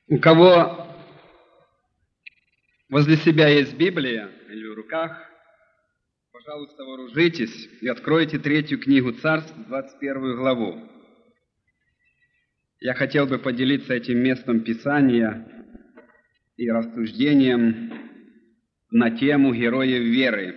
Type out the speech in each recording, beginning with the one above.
У кого возле себя есть Библия или в руках, пожалуйста, вооружитесь и откройте 3 книгу Царств, 21 главу. Я хотел бы поделиться этим местом Писания и рассуждением на тему героев веры.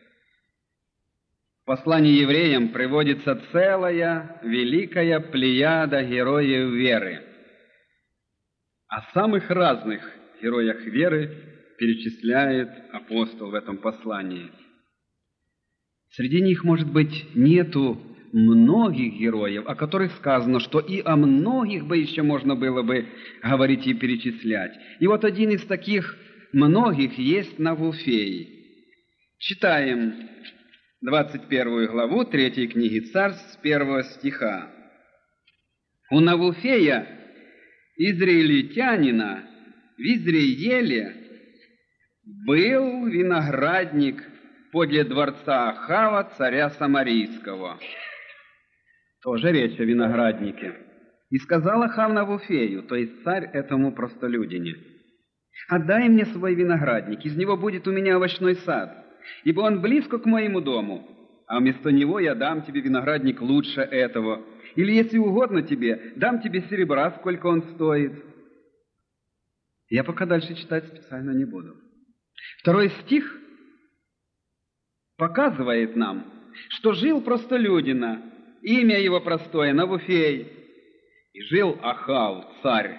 В послании евреям приводится целая великая плеяда героев веры. О самых разных героях веры перечисляет апостол в этом послании. Среди них, может быть, нету многих героев, о которых сказано, что и о многих бы еще можно было бы говорить и перечислять. И вот один из таких многих есть Навуфей. Читаем 21 главу 3 книги Царств с 1 стиха. У Навуфея, израильтянина, в Израиле был виноградник подле дворца Ахава, царя Самарийского. Тоже речь о винограднике. И сказал Ахав Навуфею, то есть царь этому простолюдине: «Отдай мне свой виноградник, из него будет у меня овощной сад, ибо он близко к моему дому, а вместо него я дам тебе виноградник лучше этого. Или, если угодно тебе, дам тебе серебра, сколько он стоит». Я пока дальше читать специально не буду. 2 стих показывает нам, что жил простолюдина, имя его простое Навуфей, и жил Ахав, царь,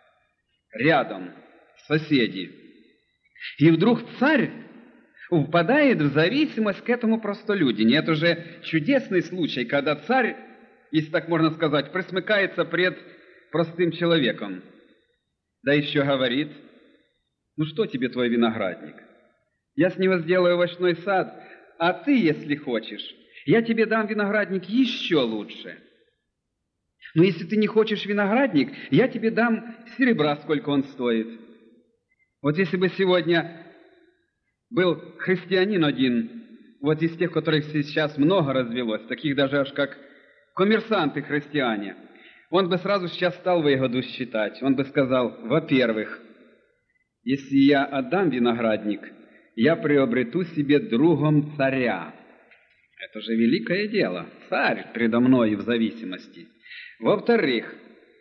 рядом, соседи. И вдруг царь впадает в зависимость к этому простолюдине. Это же чудесный случай, когда царь, если так можно сказать, присмыкается пред простым человеком. Да еще говорит: «Ну что тебе твой виноградник? Я с него сделаю овощной сад, а ты, если хочешь, я тебе дам виноградник еще лучше. Но если ты не хочешь виноградник, я тебе дам серебра, сколько он стоит». Вот если бы сегодня был христианин один, вот из тех, которых сейчас много развелось, таких даже аж как коммерсанты-христиане, он бы сразу сейчас стал выгоду считать. Он бы сказал: во-первых, если я отдам виноградник, я приобрету себе другом царя. Это же великое дело. Царь предо мной в зависимости. Во-вторых,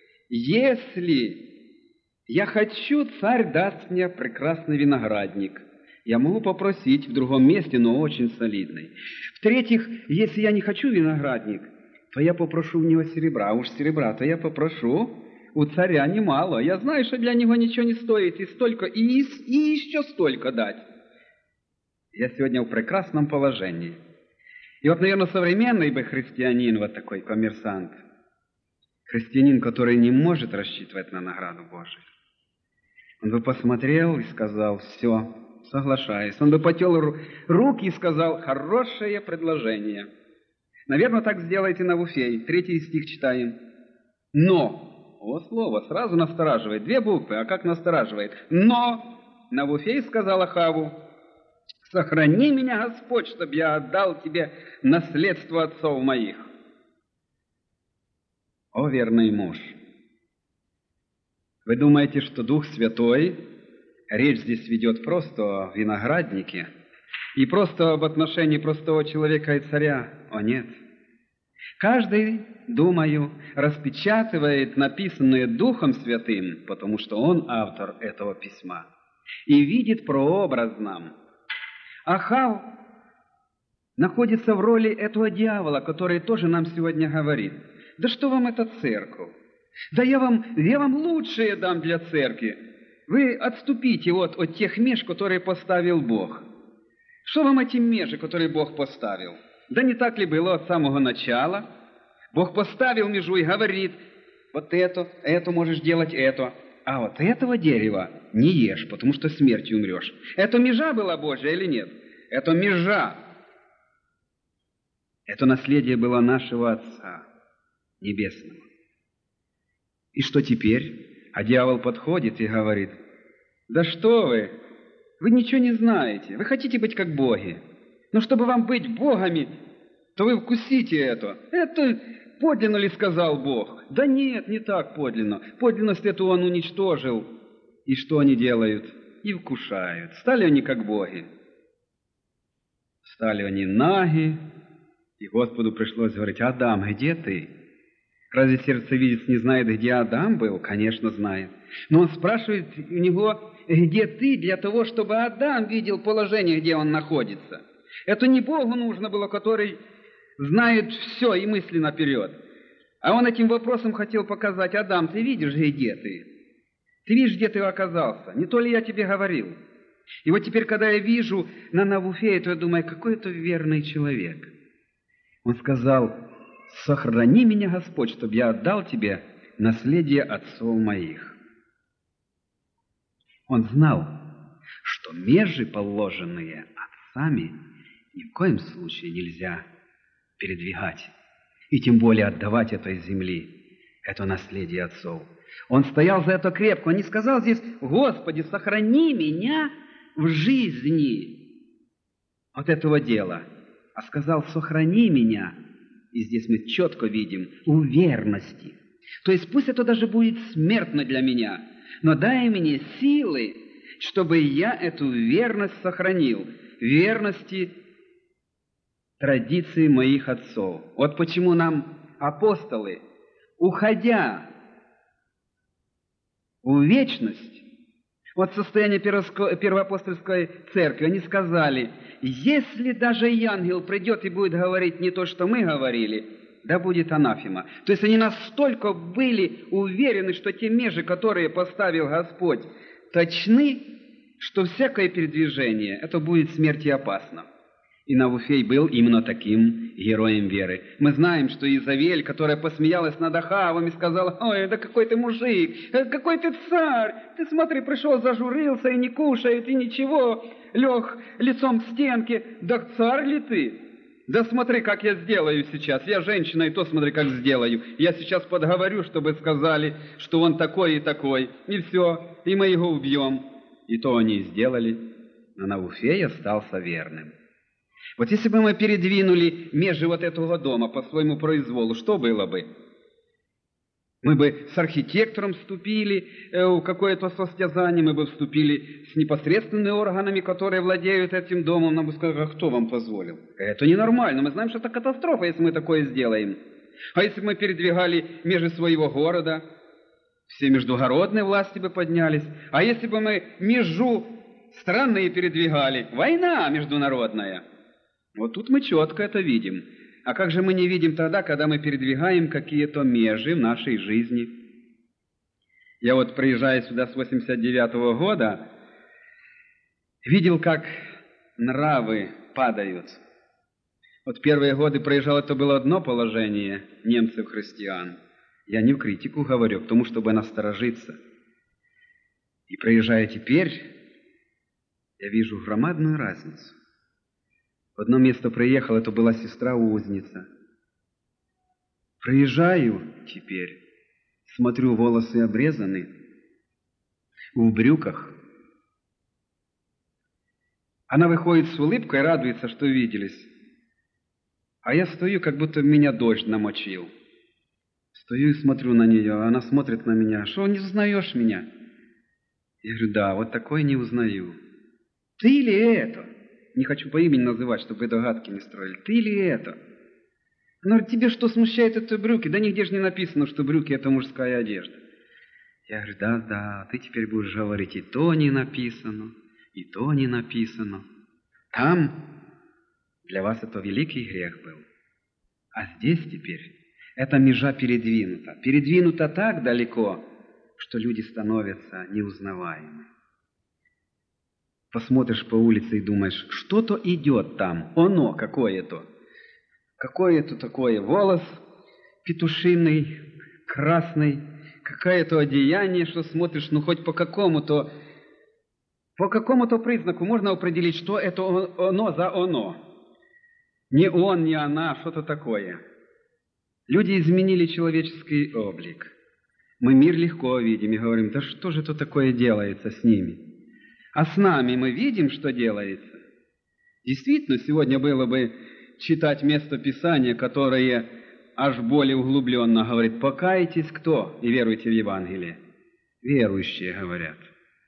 если я хочу, царь даст мне прекрасный виноградник. Я могу попросить в другом месте, но очень солидный. В-третьих, если я не хочу виноградник, то я попрошу у него серебра. А уж серебра-то я попрошу у царя немало. Я знаю, что для него ничего не стоит, и столько, и еще столько дать. Я сегодня в прекрасном положении. И вот, наверное, современный бы христианин, вот такой коммерсант, христианин, который не может рассчитывать на награду Божию, он бы посмотрел и сказал: «Все, соглашаюсь». Он бы потел руки и сказал: «Хорошее предложение». Наверное, так сделайте Навуфей. 3 стих читаем. «Но», вот слово сразу настораживает, 2 буквы, а как настораживает? «Но Навуфей сказал Ахаву: сохрани меня, Господь, чтобы я отдал тебе наследство отцов моих». О, верный муж! Вы думаете, что Дух Святой, речь здесь ведет просто о винограднике и просто об отношении простого человека и царя? О, нет. Каждый, думаю, распечатывает написанное Духом Святым, потому что он автор этого письма, и видит прообраз нам. Ахав находится в роли этого дьявола, который тоже нам сегодня говорит: «Да что вам эта церковь? Да я вам лучшее дам для церкви. Вы отступите от тех меж, которые поставил Бог». Что вам эти межи, которые Бог поставил? Да не так ли было от самого начала? Бог поставил межу и говорит: вот это можешь делать это, а вот этого дерева не ешь, потому что смертью умрешь. Это межа была Божья или нет? Это межа. Это наследие было нашего Отца Небесного. И что теперь? А дьявол подходит и говорит: «Да что вы? Вы ничего не знаете. Вы хотите быть как боги. Но чтобы вам быть богами, то вы вкусите это. Это подлинно ли сказал Бог? Да нет, не так подлинно. Подлинность эту он уничтожил И что они делают? И вкушают. Стали они как боги. Стали они наги, и Господу пришлось говорить: «Адам, где ты?» Разве сердцевидец не знает, где Адам был? Конечно, знает. Но он спрашивает у него: «Где ты?» для того, чтобы Адам видел положение, где он находится. Это не Богу нужно было, который знает все и мысли наперед. А он этим вопросом хотел показать: «Адам, ты видишь, где ты? Ты видишь, где ты оказался? Не то ли я тебе говорил?» И вот теперь, когда я вижу на Навуфея, то я думаю: какой это верный человек. Он сказал: «Сохрани меня, Господь, чтобы я отдал тебе наследие отцов моих». Он знал, что межи, положенные отцами, ни в коем случае нельзя передвигать, и тем более отдавать этой земли, это наследие отцов. Он стоял за это крепко. Он не сказал здесь: «Господи, сохрани меня в жизни от этого дела», а сказал: «Сохрани меня». И здесь мы четко видим в верности. То есть пусть это даже будет смертно для меня, но дай мне силы, чтобы я эту верность сохранил, верности традиции моих отцов. Вот почему нам апостолы, уходя в вечность, от состояния первоапостольской церкви, они сказали: если даже и ангел придет и будет говорить не то, что мы говорили, да будет анафема. То есть они настолько были уверены, что те межи, которые поставил Господь, точны, что всякое передвижение, это будет смерти опасно. И Навуфей был именно таким героем веры. Мы знаем, что Изавель, которая посмеялась над Ахавом и сказала: «Ой, да какой ты мужик, какой ты царь! Ты смотри, пришел, зажурился и не кушает, и ничего, лег лицом к стенке. Да царь ли ты? Да смотри, как я сделаю сейчас. Я женщина, и то смотри, как сделаю. Я сейчас подговорю, чтобы сказали, что он такой и такой. И все, и мы его убьем». И то они и сделали. Но Навуфей остался верным. Вот если бы мы передвинули межи вот этого дома по своему произволу, что было бы? Мы бы с архитектором вступили в какое-то состязание, мы бы вступили с непосредственными органами, которые владеют этим домом. Нам бы сказали: «А кто вам позволил?» Это ненормально, мы знаем, что это катастрофа, если мы такое сделаем. А если бы мы передвигали межи своего города, все междугородные власти бы поднялись. А если бы мы межу страны передвигали, война международная. Вот тут мы четко это видим. А как же мы не видим тогда, когда мы передвигаем какие-то межи в нашей жизни? Я вот, приезжая сюда с 89-го года, видел, как нравы падают. Вот первые годы проезжал, это было одно положение немцев-христиан. Я не в критику говорю, к тому, чтобы насторожиться. И проезжая теперь, я вижу громадную разницу. В одно место приехал, это была сестра-узница. Проезжаю теперь, смотрю, волосы обрезаны, в брюках. Она выходит с улыбкой, радуется, что виделись. А я стою, как будто меня дождь намочил. Стою и смотрю на нее, а она смотрит на меня: «Что, не узнаешь меня?» Я говорю: «Да, вот такой не узнаю». «Ты ли это?» Не хочу по имени называть, чтобы вы догадки не строили. «Ты ли это?» Она говорит: «Тебе что смущает это брюки?» Да нигде же не написано, что брюки — это мужская одежда. Я говорю: «Да, ты теперь будешь говорить, и то не написано, и то не написано. Там для вас это великий грех был. А здесь теперь эта межа передвинута. Передвинута так далеко, что люди становятся неузнаваемы. Посмотришь по улице и думаешь, что-то идет там, оно какое-то. Какое-то такое, волос петушиный, красный, какое-то одеяние, что смотришь, ну хоть по какому-то признаку можно определить, что это оно за оно. Не он, не она, что-то такое. Люди изменили человеческий облик. Мы мир легко видим и говорим: да что же это такое делается с ними? А с нами мы видим, что делается. Действительно, сегодня было бы читать место Писания, которое аж более углубленно говорит: покайтесь кто и веруйте в Евангелие. Верующие говорят.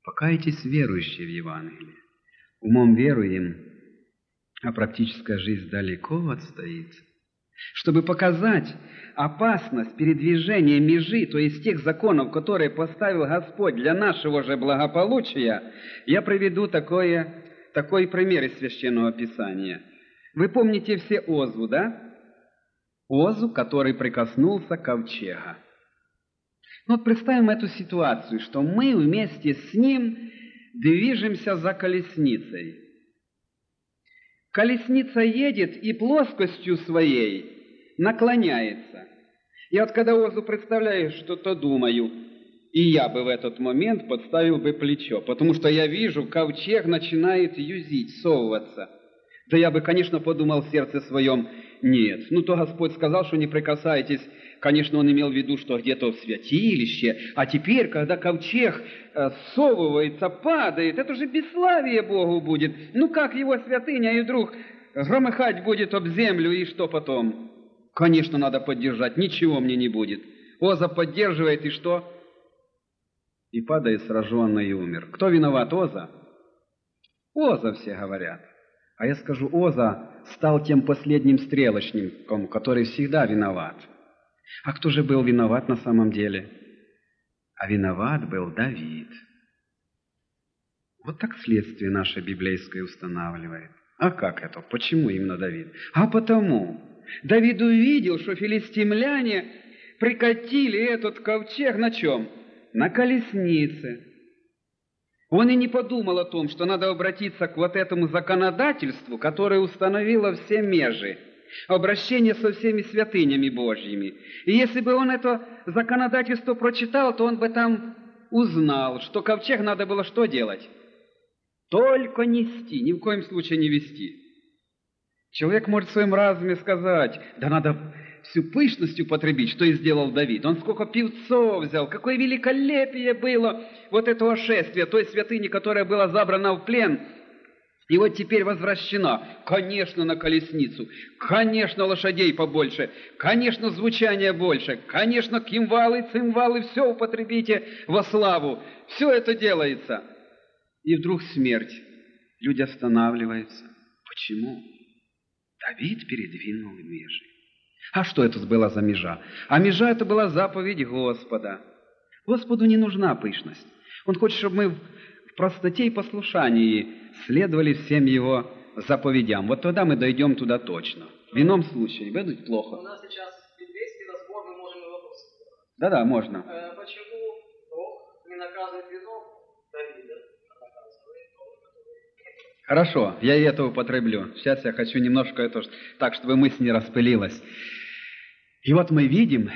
Покайтесь, верующие в Евангелие. Умом веруем, а практическая жизнь далеко отстоит. Чтобы показать опасность передвижения межи, то есть тех законов, которые поставил Господь для нашего же благополучия, я приведу такой пример из Священного Писания. Вы помните все Озу, да? Озу, который прикоснулся к ковчегу. Вот представим эту ситуацию, что мы вместе с ним движемся за колесницей. Колесница едет и плоскостью своей наклоняется. Я вот когда Озу представляю, что-то думаю, и я бы в этот момент подставил бы плечо, потому что я вижу, ковчег начинает юзить, совываться. Да я бы, конечно, подумал в сердце своем, нет, то Господь сказал, что не прикасайтесь. Конечно, Он имел в виду, что где-то в святилище, а теперь, когда ковчег совывается, падает, это же бесславие Богу будет. Как его святыня и вдруг громыхать будет об землю, и что потом? Конечно, надо поддержать, ничего мне не будет. Оза поддерживает, и что? И падает сраженный и умер. Кто виноват, Оза? Оза, все говорят. А я скажу, Оза стал тем последним стрелочником, который всегда виноват. А кто же был виноват на самом деле? А виноват был Давид. Вот так следствие наше библейское устанавливает. А как это? Почему именно Давид? А потому. Давид увидел, что филистимляне прикатили этот ковчег на чем? На колеснице. Он и не подумал о том, что надо обратиться к вот этому законодательству, которое установило все межи, обращение со всеми святынями Божьими. И если бы он это законодательство прочитал, то он бы там узнал, что ковчег надо было что делать? Только нести, ни в коем случае не вести. Человек может в своем разуме сказать, да надо всю пышность употребить, что и сделал Давид. Он сколько певцов взял, какое великолепие было вот этого шествия, той святыни, которая была забрана в плен, и вот теперь возвращена, конечно, на колесницу, конечно, лошадей побольше, конечно, звучания больше, конечно, кимвалы, цимвалы, все употребите во славу. Все это делается. И вдруг смерть. Люди останавливаются. Почему? Давид передвинул межи. А что это была за межа? А межа это была заповедь Господа. Господу не нужна пышность. Он хочет, чтобы мы в простоте и послушании следовали всем Его заповедям. Вот тогда мы дойдем туда точно. В ином случае будет плохо. У нас сейчас библейский разбор, мы можем и вопросы задавать. Да-да, можно. Почему Бог не наказывает виновного Давида, а наказывает того, который... Хорошо, я и это употреблю. Сейчас я хочу немножко это так, чтобы мысль не распылилась. И вот мы видим,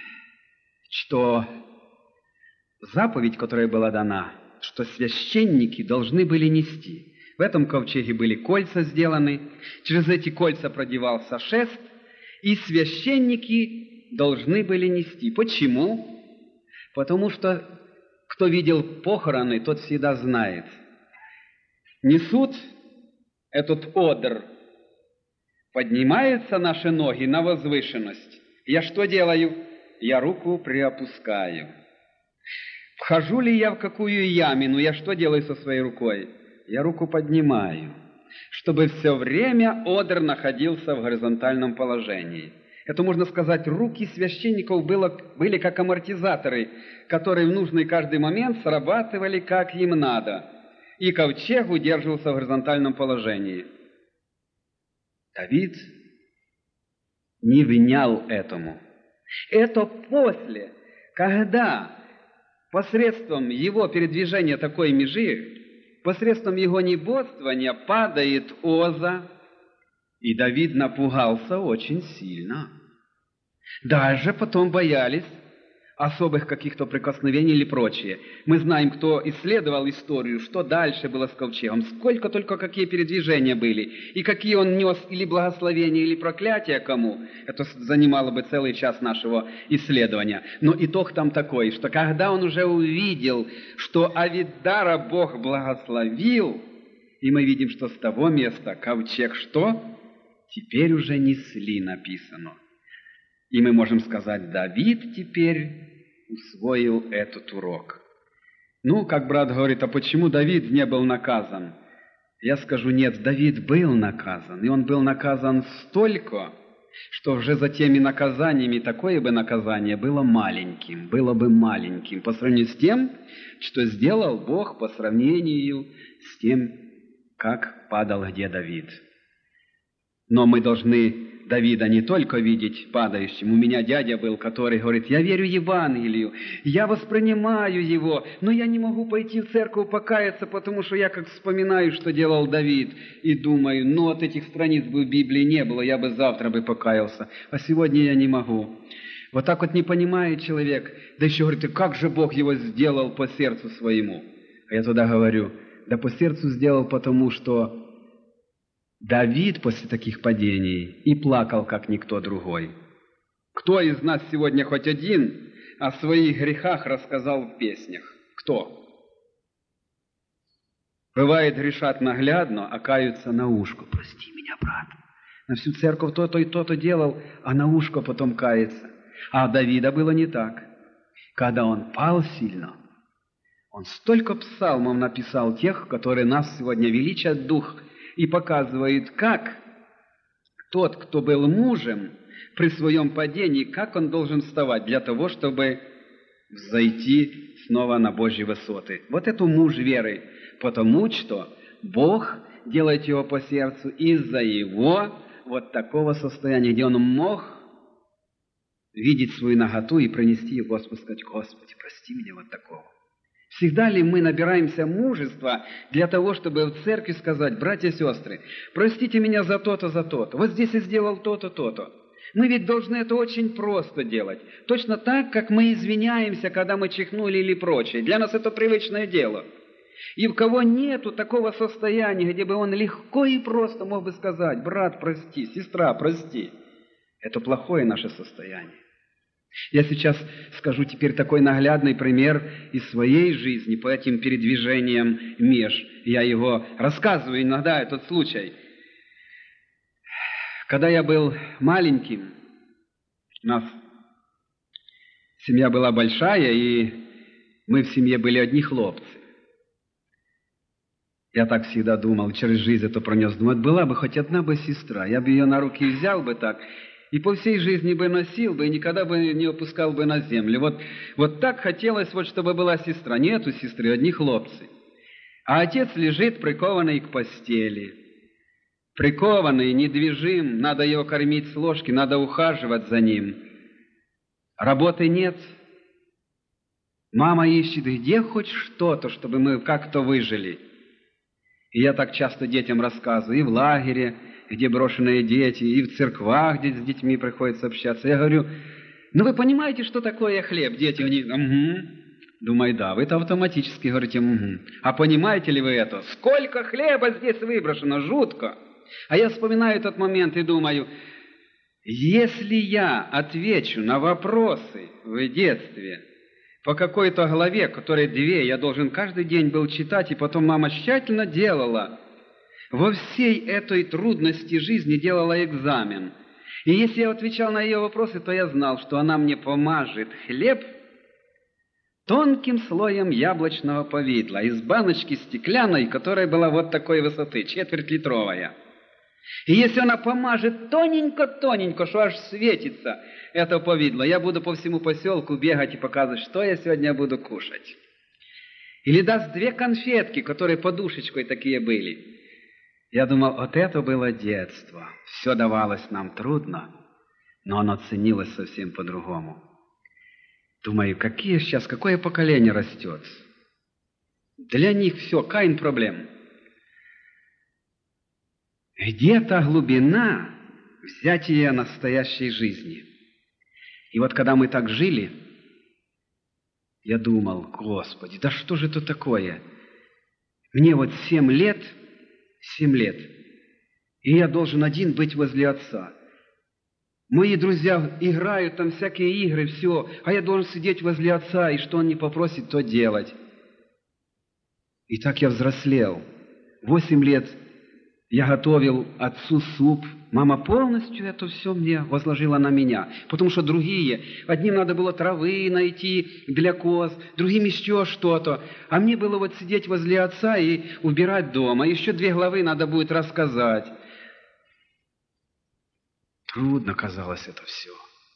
что заповедь, которая была дана, что священники должны были нести. В этом ковчеге были кольца сделаны, через эти кольца продевался шест, и священники должны были нести. Почему? Потому что кто видел похороны, тот всегда знает. Несут этот одр, поднимаются наши ноги на возвышенность. Я что делаю? Я руку приопускаю. Вхожу ли я в какую ямину, я что делаю со своей рукой? Я руку поднимаю, чтобы все время одр находился в горизонтальном положении. Это, можно сказать, руки священников были как амортизаторы, которые в нужный каждый момент срабатывали, как им надо. И ковчег удерживался в горизонтальном положении. Давид не внял этому. Это после, когда посредством его передвижения такой межи, посредством его небодствования падает Оза, и Давид напугался очень сильно. Даже потом боялись особых каких-то прикосновений или прочее. Мы знаем, кто исследовал историю, что дальше было с ковчегом, сколько только какие передвижения были, и какие он нес или благословения, или проклятия кому. Это занимало бы целый час нашего исследования. Но итог там такой, что когда он уже увидел, что Авидара Бог благословил, и мы видим, что с того места ковчег что? Теперь уже несли, написано. И мы можем сказать, Давид теперь усвоил этот урок. Ну, как брат говорит, а почему Давид не был наказан? Я скажу, нет, Давид был наказан, и он был наказан столько, что уже за теми наказаниями такое бы наказание было бы маленьким по сравнению с тем, что сделал Бог по сравнению с тем, как падал где Давид. Но мы должны Давида не только видеть падающим. У меня дядя был, который говорит, я верю Евангелию, я воспринимаю его, но я не могу пойти в церковь покаяться, потому что я как вспоминаю, что делал Давид, и думаю, ну от этих страниц бы в Библии не было, я бы завтра бы покаялся, а сегодня я не могу. Вот так вот не понимает человек, да еще говорит, и как же Бог его сделал по сердцу своему? А я туда говорю, да по сердцу сделал, потому что Давид после таких падений и плакал, как никто другой. Кто из нас сегодня хоть один о своих грехах рассказал в песнях? Кто? Бывает, грешат наглядно, а каются на ушко. Прости меня, брат. На всю церковь то-то и то-то делал, а на ушко потом кается. А Давида было не так. Когда он пал сильно, он столько псалмов написал тех, которые нас сегодня величат дух и показывает, как тот, кто был мужем при своем падении, как он должен вставать для того, чтобы взойти снова на Божьи высоты. Вот это муж веры, потому что Бог делает его по сердцу из-за его вот такого состояния, где он мог видеть свою наготу и принести ее Господу, сказать, Господи, прости меня вот такого. Всегда ли мы набираемся мужества для того, чтобы в церкви сказать, братья и сестры, простите меня за то-то, за то-то, вот здесь я сделал то-то, то-то. Мы ведь должны это очень просто делать. Точно так, как мы извиняемся, когда мы чихнули или прочее. Для нас это привычное дело. И у кого нету такого состояния, где бы он легко и просто мог бы сказать, брат, прости, сестра, прости, это плохое наше состояние. Я сейчас скажу теперь такой наглядный пример из своей жизни по этим передвижениям меж. Я его рассказываю иногда, этот случай. Когда я был маленьким, у нас семья была большая, и мы в семье были одни хлопцы. Я так всегда думал, через жизнь это пронес. Думаю, была бы хоть одна бы сестра, я бы ее на руки взял бы так, и по всей жизни бы носил бы, и никогда бы не опускал бы на землю. Вот так хотелось, вот, чтобы была сестра. Нету сестры, одни хлопцы. А отец лежит прикованный к постели. Прикованный, недвижим, надо его кормить с ложки, надо ухаживать за ним. Работы нет. Мама ищет, где хоть что-то, чтобы мы как-то выжили. И я так часто детям рассказываю, и в лагере, где брошенные дети, и в церквах, где с детьми приходится общаться. Я говорю, ну вы понимаете, что такое хлеб? Дети у них, угу. Думаю, да, вы-то автоматически говорите, угу. А понимаете ли вы это? Сколько хлеба здесь выброшено, жутко. А я вспоминаю этот момент и думаю, если я отвечу на вопросы в детстве по какой-то главе, которой 2 я должен каждый день был читать, и потом мама тщательно делала, во всей этой трудности жизни делала экзамен. И если я отвечал на ее вопросы, то я знал, что она мне помажет хлеб тонким слоем яблочного повидла из баночки стеклянной, которая была вот такой высоты, 4-литровая. И если она помажет тоненько-тоненько, что аж светится это повидло, я буду по всему поселку бегать и показывать, что я сегодня буду кушать. Или даст 2 конфетки, которые подушечкой такие были. Я думал, вот это было детство. Все давалось нам трудно, но оно ценилось совсем по-другому. Думаю, какое поколение растет? Для них все, Каин проблем. Где та глубина взятия настоящей жизни? И вот когда мы так жили, я думал, Господи, да что же это такое? Мне вот 7 лет, и я должен один быть возле отца. Мои друзья играют там всякие игры, все, а я должен сидеть возле отца, и что он не попросит, то делать. И так я взрослел. 8 лет Я готовил отцу суп. Мама полностью это все мне возложила на меня. Потому что другие, одним надо было травы найти для коз, другим еще что-то. А мне было вот сидеть возле отца и убирать дома. Еще 2 главы надо будет рассказать. Трудно казалось это все.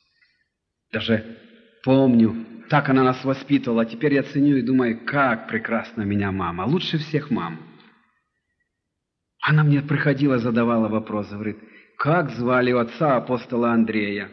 Даже помню, так она нас воспитывала. Теперь я ценю и думаю, как прекрасна меня мама. Лучше всех мам. Она мне приходила, задавала вопрос, говорит, как звали отца апостола Андрея?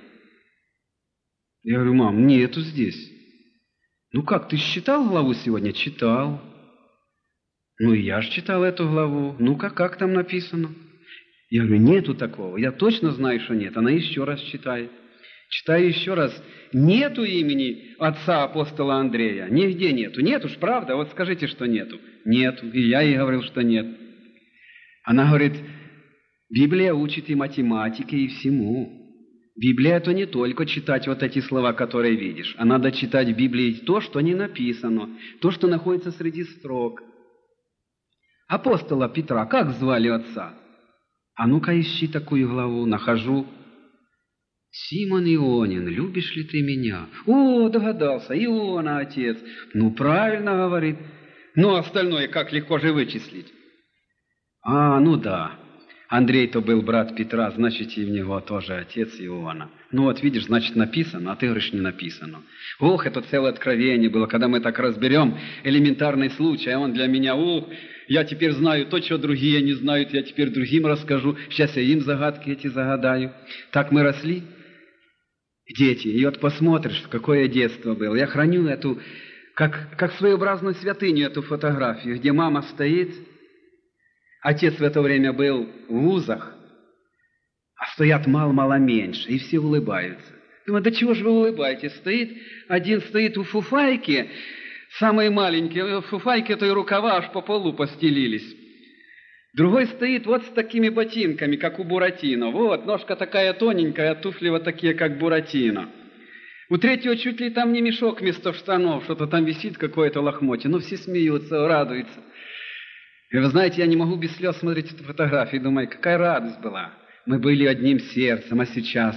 Я говорю, мам, нету здесь. Ну как, ты читал главу сегодня? Читал. Ну и я же читал эту главу. Ну-ка, как там написано? Я говорю, нету такого. Я точно знаю, что нет. Она еще раз читает. Читаю еще раз. Нету имени отца апостола Андрея. Нигде нету. Нету ж, правда? Вот скажите, что нету. Нету. И я ей говорил, что нет. Она говорит, Библия учит и математике, и всему. Библия – это не только читать вот эти слова, которые видишь, а надо читать в Библии то, что не написано, то, что находится среди строк. Апостола Петра как звали отца? А ну-ка ищи такую главу, нахожу. Симон Ионин, любишь ли ты меня? О, догадался, Иона отец. Ну, правильно говорит. Ну, остальное как легко же вычислить. А, ну да. Андрей-то был брат Петра, значит, и в него тоже отец Иоанна. Ну вот видишь, значит, написано, а ты говоришь, не написано. Ох, это целое откровение было, когда мы так разберем элементарный случай, а он для меня, я теперь знаю то, что другие не знают, я теперь другим расскажу, сейчас я им загадки эти загадаю. Так мы росли, дети, и вот посмотришь, какое детство было. Я храню эту, как своеобразную святыню, эту фотографию, где мама стоит. Отец в это время был в вузах, а стоят мало-мало меньше, и все улыбаются. Думаю, да чего же вы улыбаетесь? Один стоит у фуфайки, самые маленькие, фуфайки-то и рукава аж по полу постелились. Другой стоит вот с такими ботинками, как у Буратино. Вот, ножка такая тоненькая, а туфли вот такие, как Буратино. У третьего чуть ли там не мешок вместо штанов, что-то там висит какое-то лохмотье. Но все смеются, радуются. И вы знаете, я не могу без слез смотреть эту фотографию и думаю, какая радость была. Мы были одним сердцем, а сейчас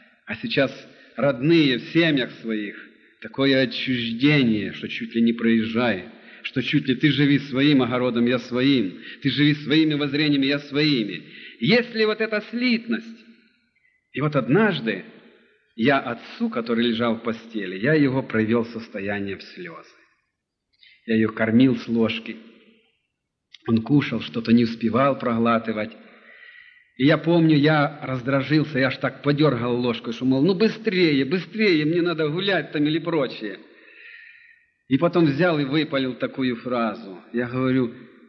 родные в семьях своих. Такое отчуждение, что чуть ли не проезжай, что чуть ли ты живи своим огородом, я своим, ты живи своими воззрениями, я своими. Есть ли вот эта слитность? И вот однажды я отцу, который лежал в постели, я его привел в состояние в слезы. Я ее кормил с ложки. Он кушал, что-то не успевал проглатывать. И я помню, я раздражился, я аж так подергал ложку, что, мол, ну быстрее, мне надо гулять там или прочее. И потом взял и выпалил такую фразу. Я говорю,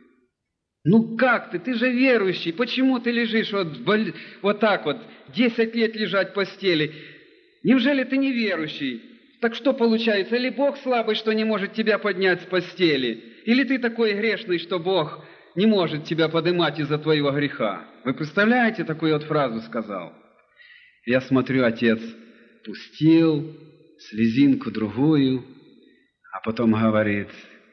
ну как ты же верующий, почему ты лежишь вот так вот, 10 лет лежать в постели? Неужели ты не верующий? Так что получается, или Бог слабый, что не может тебя поднять с постели? Или ты такой грешный, что Бог не может тебя поднимать из-за твоего греха? Вы представляете, такую вот фразу сказал? Я смотрю, отец пустил слезинку другую, а потом говорит,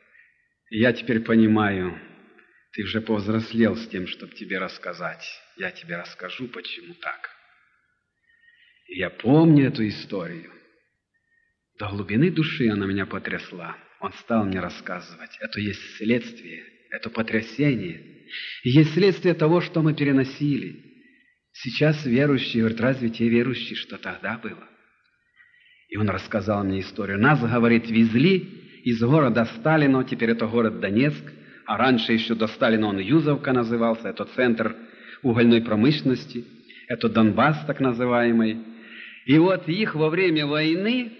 я теперь понимаю, ты уже повзрослел с тем, чтобы тебе рассказать. Я тебе расскажу, почему так. И я помню эту историю. До глубины души она меня потрясла. Он стал мне рассказывать. Это есть следствие, это потрясение. И есть следствие того, что мы переносили. Сейчас верующие говорят, разве те верующие, что тогда было? И он рассказал мне историю. Нас, говорит, везли из города Сталино, теперь это город Донецк, а раньше еще до Сталина он Юзовка назывался, это центр угольной промышленности, это Донбасс так называемый. И вот их во время войны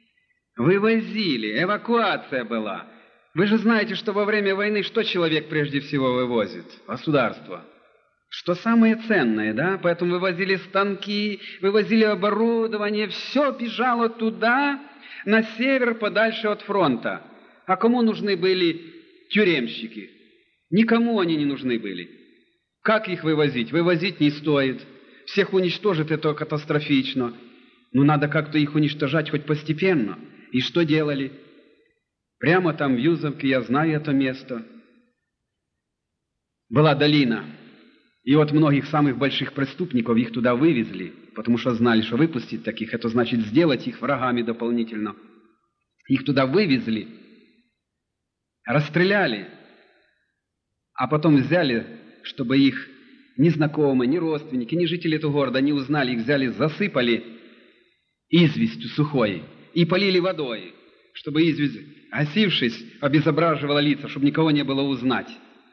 вывозили, эвакуация была. Вы же знаете, что во время войны что человек прежде всего вывозит? Государство. Что самое ценное, да? Поэтому вывозили станки, вывозили оборудование, все бежало туда, на север, подальше от фронта. А кому нужны были тюремщики? Никому они не нужны были. Как их вывозить? Вывозить не стоит. Всех уничтожить это катастрофично. Но надо как-то их уничтожать хоть постепенно. И что делали? Прямо там в Юзовке, я знаю это место, была долина. И вот многих самых больших преступников их туда вывезли, потому что знали, что выпустить таких, это значит сделать их врагами дополнительно. Их туда вывезли, расстреляли, а потом взяли, чтобы их ни знакомые, ни родственники, ни жители этого города не узнали, их взяли, засыпали известью сухой и полили водой, чтобы известь, осившись, обезображивала лица, чтобы никого не было узнать.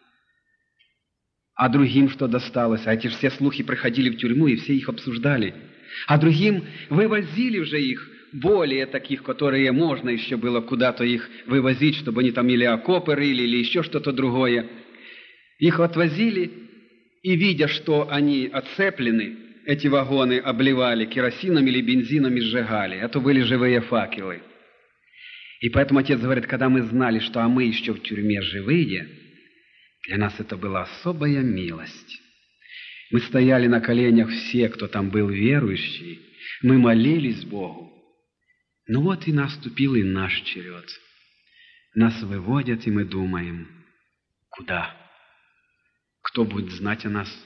А другим что досталось? А эти все слухи приходили в тюрьму, и все их обсуждали. А другим вывозили уже их, более таких, которые можно еще было куда-то их вывозить, чтобы они там или окопы рыли, или еще что-то другое. Их отвозили, и, видя, что они оцеплены, эти вагоны обливали керосином или бензином и сжигали. Это были живые факелы. И поэтому отец говорит, когда мы знали, что мы еще в тюрьме живые, для нас это была особая милость. Мы стояли на коленях все, кто там был верующий, мы молились Богу. Ну вот и наступил и наш черед. Нас выводят, и мы думаем, куда? Кто будет знать о нас?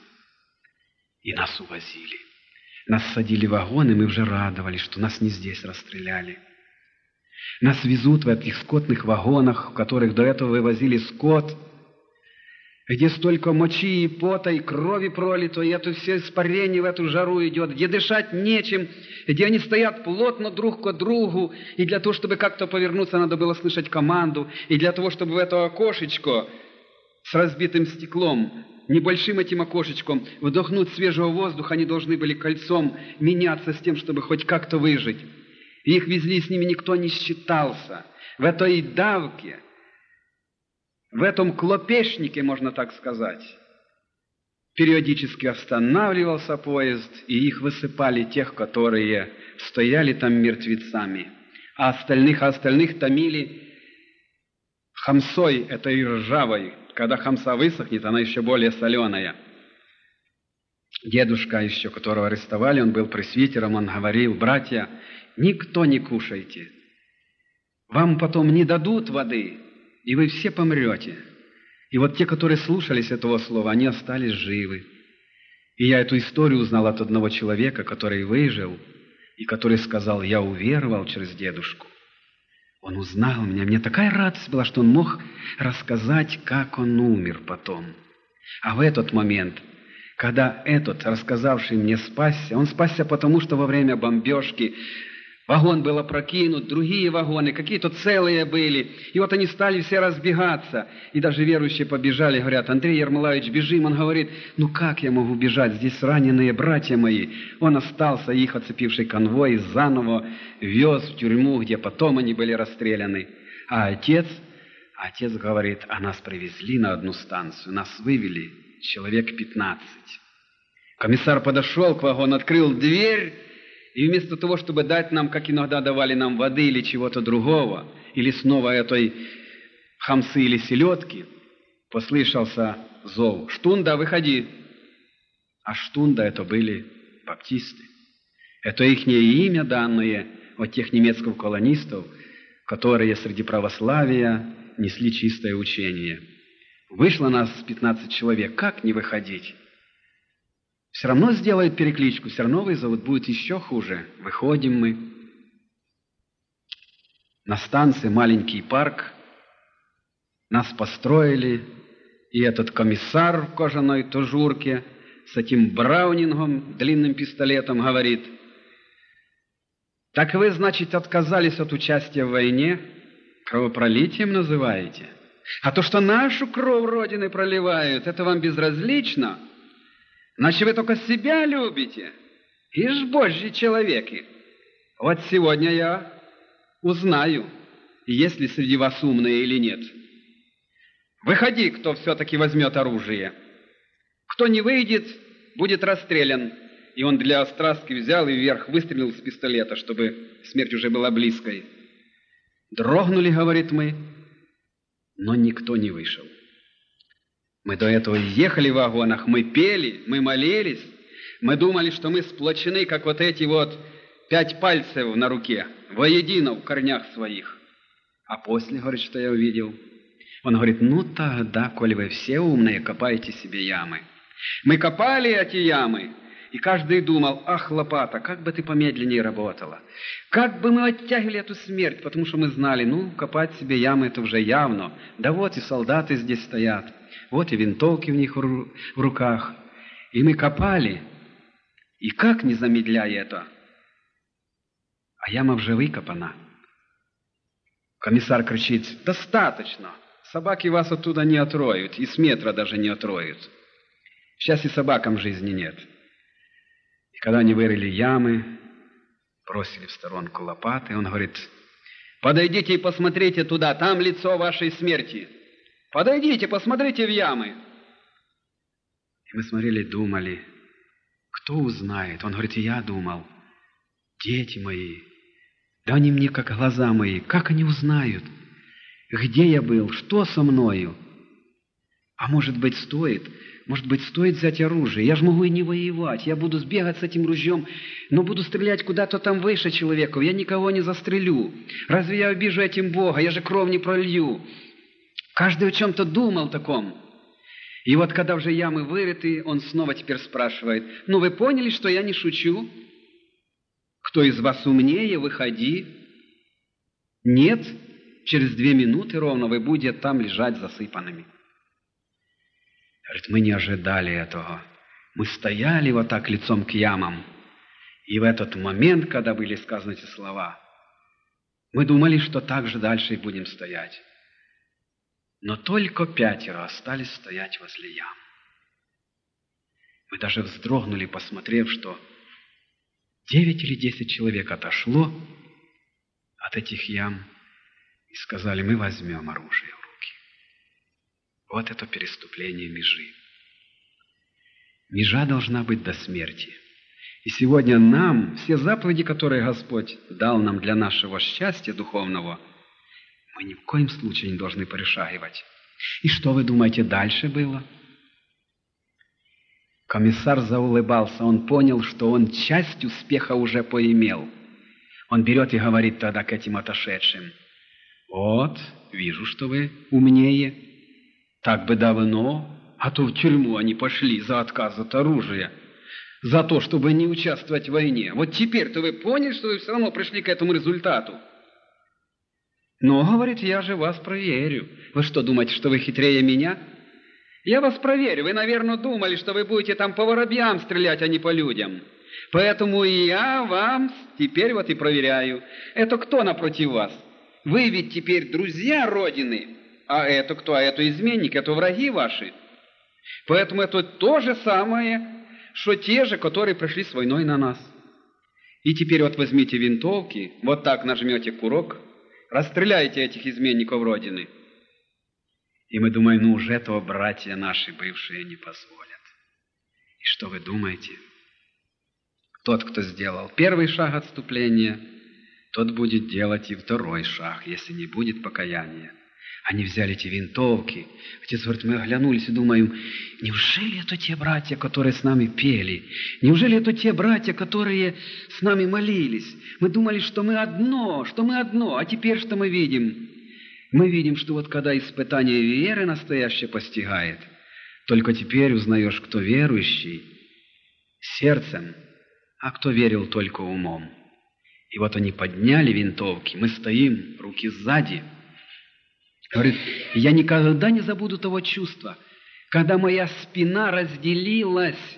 И нас увозили. Нас садили в вагоны, мы уже радовались, что нас не здесь расстреляли. Нас везут в этих скотных вагонах, в которых до этого вывозили скот, где столько мочи и пота, и крови пролито, и это все испарение в эту жару идет, где дышать нечем, где они стоят плотно друг к другу, и для того, чтобы как-то повернуться, надо было слышать команду, и для того, чтобы в это окошечко с разбитым стеклом, небольшим этим окошечком, вдохнуть свежего воздуха, они должны были кольцом меняться с тем, чтобы хоть как-то выжить. И их везли, с ними никто не считался. В этой давке, в этом клопешнике, можно так сказать, периодически останавливался поезд, и их высыпали тех, которые стояли там мертвецами, а остальных томили хамсой, этой ржавой. Когда хамса высохнет, она еще более соленая. Дедушка еще, которого арестовали, он был пресвитером, он говорил: братья, никто не кушайте. Вам потом не дадут воды, и вы все помрете. И вот те, которые слушались этого слова, они остались живы. И я эту историю узнал от одного человека, который выжил, и который сказал: я уверовал через дедушку. Он узнал меня. Мне такая радость была, что он мог рассказать, как он умер потом. А в этот момент, когда этот, рассказавший мне, спасся, он спасся потому, что во время бомбежки вагон был опрокинут, другие вагоны, какие-то целые были. И вот они стали все разбегаться. И даже верующие побежали, говорят: Андрей Ермолаевич, бежим. Он говорит: ну как я могу бежать? Здесь раненые братья мои. Он остался, их оцепивший конвой заново вез в тюрьму, где потом они были расстреляны. А отец говорит: а нас привезли на одну станцию, нас вывели человек 15. Комиссар подошел к вагону, открыл дверь, и вместо того, чтобы дать нам, как иногда давали нам воды или чего-то другого, или снова этой хамсы или селедки, послышался зов: «Штунда, выходи!» А Штунда — это были баптисты. Это ихнее имя, данное от тех немецких колонистов, которые среди православия несли чистое учение. Вышло нас 15 человек. Как не выходить? Все равно сделают перекличку, все равно вызовут, будет еще хуже. Выходим мы. На станции маленький парк. Нас построили, и этот комиссар в кожаной тужурке с этим браунингом, длинным пистолетом, говорит: «Так вы, значит, отказались от участия в войне? Кровопролитием называете? А то, что нашу кровь Родины проливают, это вам безразлично? Значит, вы только себя любите? Ишь, божьи человеки! Вот сегодня я узнаю, есть ли среди вас умные или нет. Выходи, кто все-таки возьмет оружие. Кто не выйдет, будет расстрелян». И он для острастки взял и вверх выстрелил с пистолета, чтобы смерть уже была близкой. Дрогнули, говорит, мы, но никто не вышел. Мы до этого ехали в вагонах, мы пели, мы молились, мы думали, что мы сплочены, как вот эти вот 5 пальцев на руке, воедино в корнях своих. А после, говорит, что я увидел? Он говорит: ну тогда, коли вы все умные, копайте себе ямы. Мы копали эти ямы, и каждый думал: ах, лопата, как бы ты помедленнее работала, как бы мы оттягивали эту смерть, потому что мы знали, копать себе ямы это уже явно. Да вот и солдаты здесь стоят, вот и винтовки у них в руках. И мы копали, и как не замедляя это, а яма уже выкопана. Комиссар кричит: достаточно, собаки вас оттуда не отроют, и с метра даже не отроют. Сейчас и собакам жизни нет. И когда они вырыли ямы, бросили в сторонку лопаты, он говорит: подойдите и посмотрите туда, там лицо вашей смерти. Подойдите, посмотрите в ямы. И мы смотрели, думали, кто узнает? Он говорит: и я думал, дети мои, да они мне как глаза мои, как они узнают, где я был, что со мною? А может быть, стоит взять оружие. Я же могу и не воевать. Я буду сбегать с этим ружьем, но буду стрелять куда-то там выше человека. Я никого не застрелю. Разве я обижу этим Бога? Я же кровь не пролью. Каждый о чем-то думал таком. И вот когда уже ямы вырыты, он снова теперь спрашивает: вы поняли, что я не шучу? Кто из вас умнее, выходи. Нет, через 2 минуты ровно вы будете там лежать засыпанными. Говорит, мы не ожидали этого. Мы стояли вот так лицом к ямам. И в этот момент, когда были сказаны эти слова, мы думали, что так же дальше и будем стоять. Но только 5 остались стоять возле ям. Мы даже вздрогнули, посмотрев, что 9 или 10 человек отошло от этих ям и сказали: мы возьмем оружие. Вот это переступление межи. Межа должна быть до смерти. И сегодня нам, все заповеди, которые Господь дал нам для нашего счастья духовного, мы ни в коем случае не должны перешагивать. И что вы думаете, дальше было? Комиссар заулыбался, он понял, что он часть успеха уже поимел. Он берет и говорит тогда к этим отошедшим: вот, вижу, что вы умнее. Так бы давно, а то в тюрьму они пошли за отказ от оружия, за то, чтобы не участвовать в войне. Вот теперь-то вы поняли, что вы все равно пришли к этому результату. Но, говорит, я же вас проверю. Вы что, думаете, что вы хитрее меня? Я вас проверю. Вы, наверное, думали, что вы будете там по воробьям стрелять, а не по людям. Поэтому и я вам теперь вот и проверяю. Это кто напротив вас? Вы ведь теперь друзья Родины. А это кто? А это изменник, это враги ваши. Поэтому это то же самое, что те же, которые пришли с войной на нас. И теперь вот возьмите винтовки, вот так нажмете курок, расстреляйте этих изменников Родины. И мы думаем, уже этого братья наши бывшие не позволят. И что вы думаете? Тот, кто сделал первый шаг отступления, тот будет делать и второй шаг, если не будет покаяния. Они взяли эти винтовки. Отец говорит, мы оглянулись и думаем, неужели это те братья, которые с нами пели? Неужели это те братья, которые с нами молились? Мы думали, что мы одно, а теперь что мы видим? Мы видим, что вот когда испытание веры настоящее постигает, только теперь узнаешь, кто верующий сердцем, а кто верил только умом. И вот они подняли винтовки, мы стоим, руки сзади. Говорит, я никогда не забуду того чувства, когда моя спина разделилась,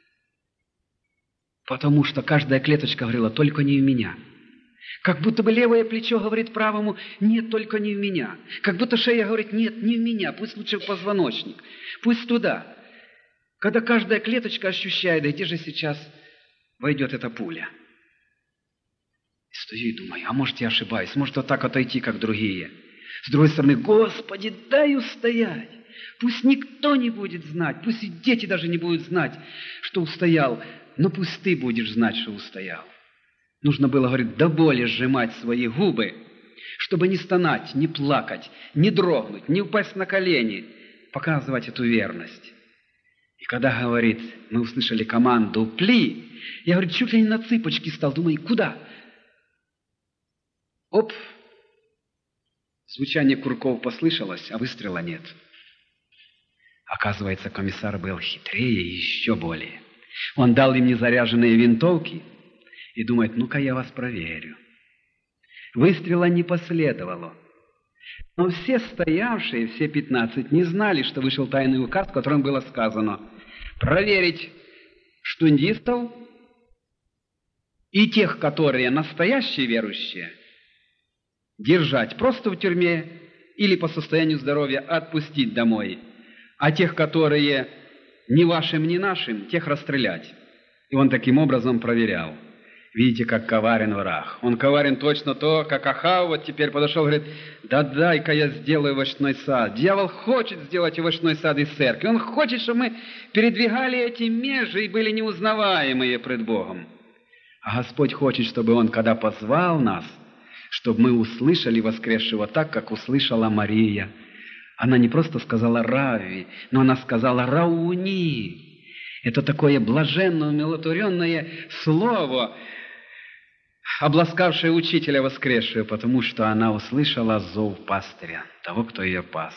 потому что каждая клеточка говорила, только не в меня. Как будто бы левое плечо говорит правому, нет, только не в меня. Как будто шея говорит, нет, не в меня, пусть лучше в позвоночник, пусть туда. Когда каждая клеточка ощущает, да где же сейчас войдет эта пуля. И стою и думаю, а может я ошибаюсь, может вот так отойти, как другие. С другой стороны, Господи, дай устоять. Пусть никто не будет знать, пусть и дети даже не будут знать, что устоял, но пусть ты будешь знать, что устоял. Нужно было, говорит, до боли сжимать свои губы, чтобы не стонать, не плакать, не дрогнуть, не упасть на колени, показывать эту верность. И когда, говорит, мы услышали команду «Пли», я, говорит, чуть ли не на цыпочки стал, думаю, куда? Оп! Звучание курков послышалось, а выстрела нет. Оказывается, комиссар был хитрее и еще более. Он дал им незаряженные винтовки и думает: ну-ка я вас проверю. Выстрела не последовало. Но все стоявшие, все 15, не знали, что вышел тайный указ, в котором было сказано проверить штундистов и тех, которые настоящие верующие, держать просто в тюрьме или по состоянию здоровья отпустить домой, а тех, которые ни вашим, ни нашим, тех расстрелять. И он таким образом проверял. Видите, как коварен враг. Он коварен точно то, как Ахав вот теперь подошел и говорит: да дай-ка я сделаю овощной сад. Дьявол хочет сделать овощной сад из церкви. Он хочет, чтобы мы передвигали эти межи и были неузнаваемые пред Богом. А Господь хочет, чтобы Он, когда позвал нас, чтобы мы услышали воскресшего так, как услышала Мария. Она не просто сказала «Рави», но она сказала «Рауни». Это такое блаженное, умилотворенное слово, обласкавшее учителя воскресшего, потому что она услышала зов пастыря, того, кто ее пас.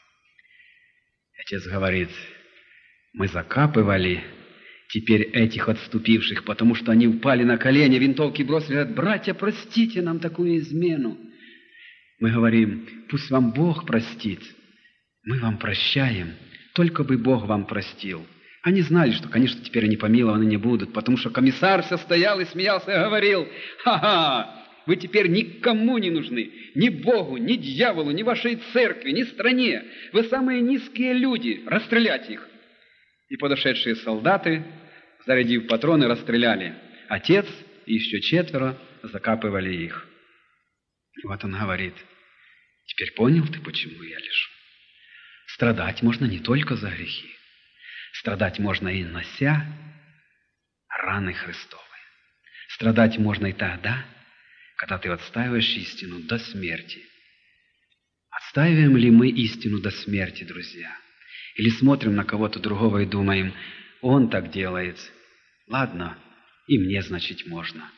Отец говорит: мы закапывали теперь этих отступивших, потому что они упали на колени, винтовки бросили, говорят: братья, простите нам такую измену. Мы говорим: пусть вам Бог простит. Мы вам прощаем, только бы Бог вам простил. Они знали, что, конечно, теперь они помилованы не будут, потому что комиссар все стоял и смеялся и говорил: ха-ха, вы теперь никому не нужны, ни Богу, ни дьяволу, ни вашей церкви, ни стране. Вы самые низкие люди, расстрелять их. И подошедшие солдаты, зарядив патроны, расстреляли. Отец и еще 4 закапывали их. И вот он говорит: теперь понял ты, почему я лежу? Страдать можно не только за грехи. Страдать можно и нося раны Христовы. Страдать можно и тогда, когда ты отстаиваешь истину до смерти. Отстаиваем ли мы истину до смерти, друзья? Или смотрим на кого-то другого и думаем: он так делает, ладно, и мне, значит, можно.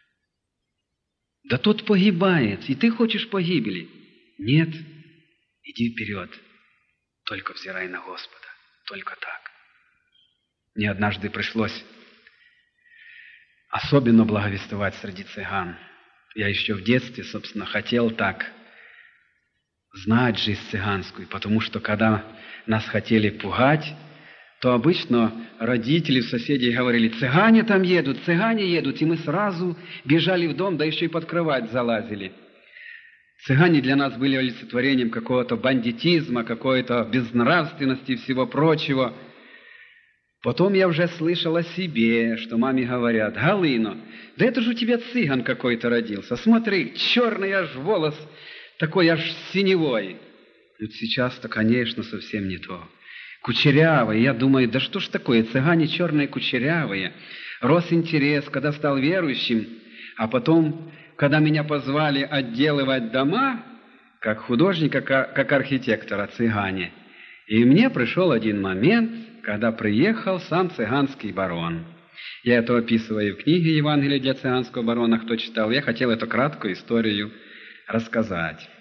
Да тот погибает, и ты хочешь погибели. Нет, иди вперед, только взирай на Господа, только так. Мне однажды пришлось особенно благовествовать среди цыган. Я еще в детстве, собственно, хотел так знать жизнь цыганскую, потому что когда нас хотели пугать, то обычно родители, соседи говорили: цыгане там едут, и мы сразу бежали в дом, да еще и под кровать залазили. Цыгане для нас были олицетворением какого-то бандитизма, какой-то безнравственности и всего прочего. Потом я уже слышал о себе, что маме говорят: Галино, да это же у тебя цыган какой-то родился. Смотри, черный аж волос, такой аж синевой. Вот сейчас-то, конечно, совсем не то. Кучерявый. Я думаю: да что ж такое, цыгане черные кучерявые. Рос интерес, когда стал верующим, а потом, когда меня позвали отделывать дома, как художника, как архитектора, цыгане, и мне пришел один момент, когда приехал сам цыганский барон. Я это описываю в книге «Евангелие для цыганского барона», кто читал. Я хотел эту краткую историю рассказать.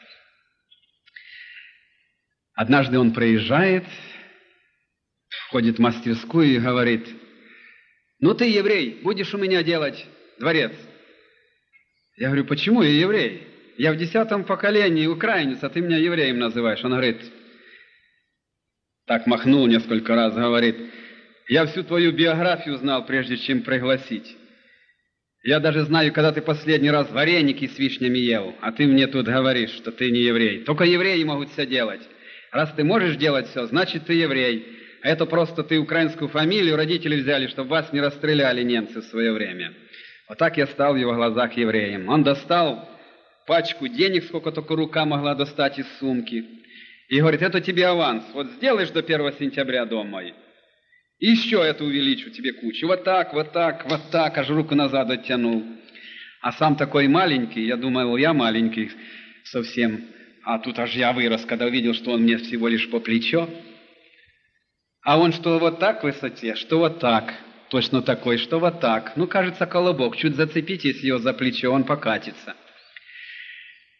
Однажды он приезжает, входит в мастерскую и говорит: ну ты, еврей, будешь у меня делать дворец. Я говорю: почему я еврей? Я в 10-м поколении украинец, а ты меня евреем называешь. Он говорит, так махнул несколько раз, говорит: я всю твою биографию знал, прежде чем пригласить. Я даже знаю, когда ты последний раз вареники с вишнями ел, а ты мне тут говоришь, что ты не еврей. Только евреи могут все делать. Раз ты можешь делать все, значит, ты еврей. А это просто ты украинскую фамилию родители взяли, чтобы вас не расстреляли немцы в свое время. Вот так я стал в его глазах евреем. Он достал пачку денег, сколько только рука могла достать из сумки, и говорит: это тебе аванс. Вот сделаешь до 1 сентября дом мой, и еще это увеличу тебе кучу. Вот так, аж руку назад оттянул. А сам такой маленький, я думал, я маленький совсем, а тут аж я вырос, когда увидел, что он мне всего лишь по плечо. А он что вот так в высоте, что вот так, точно такой, что вот так. Ну, кажется, колобок, чуть зацепить, если его за плечо, он покатится.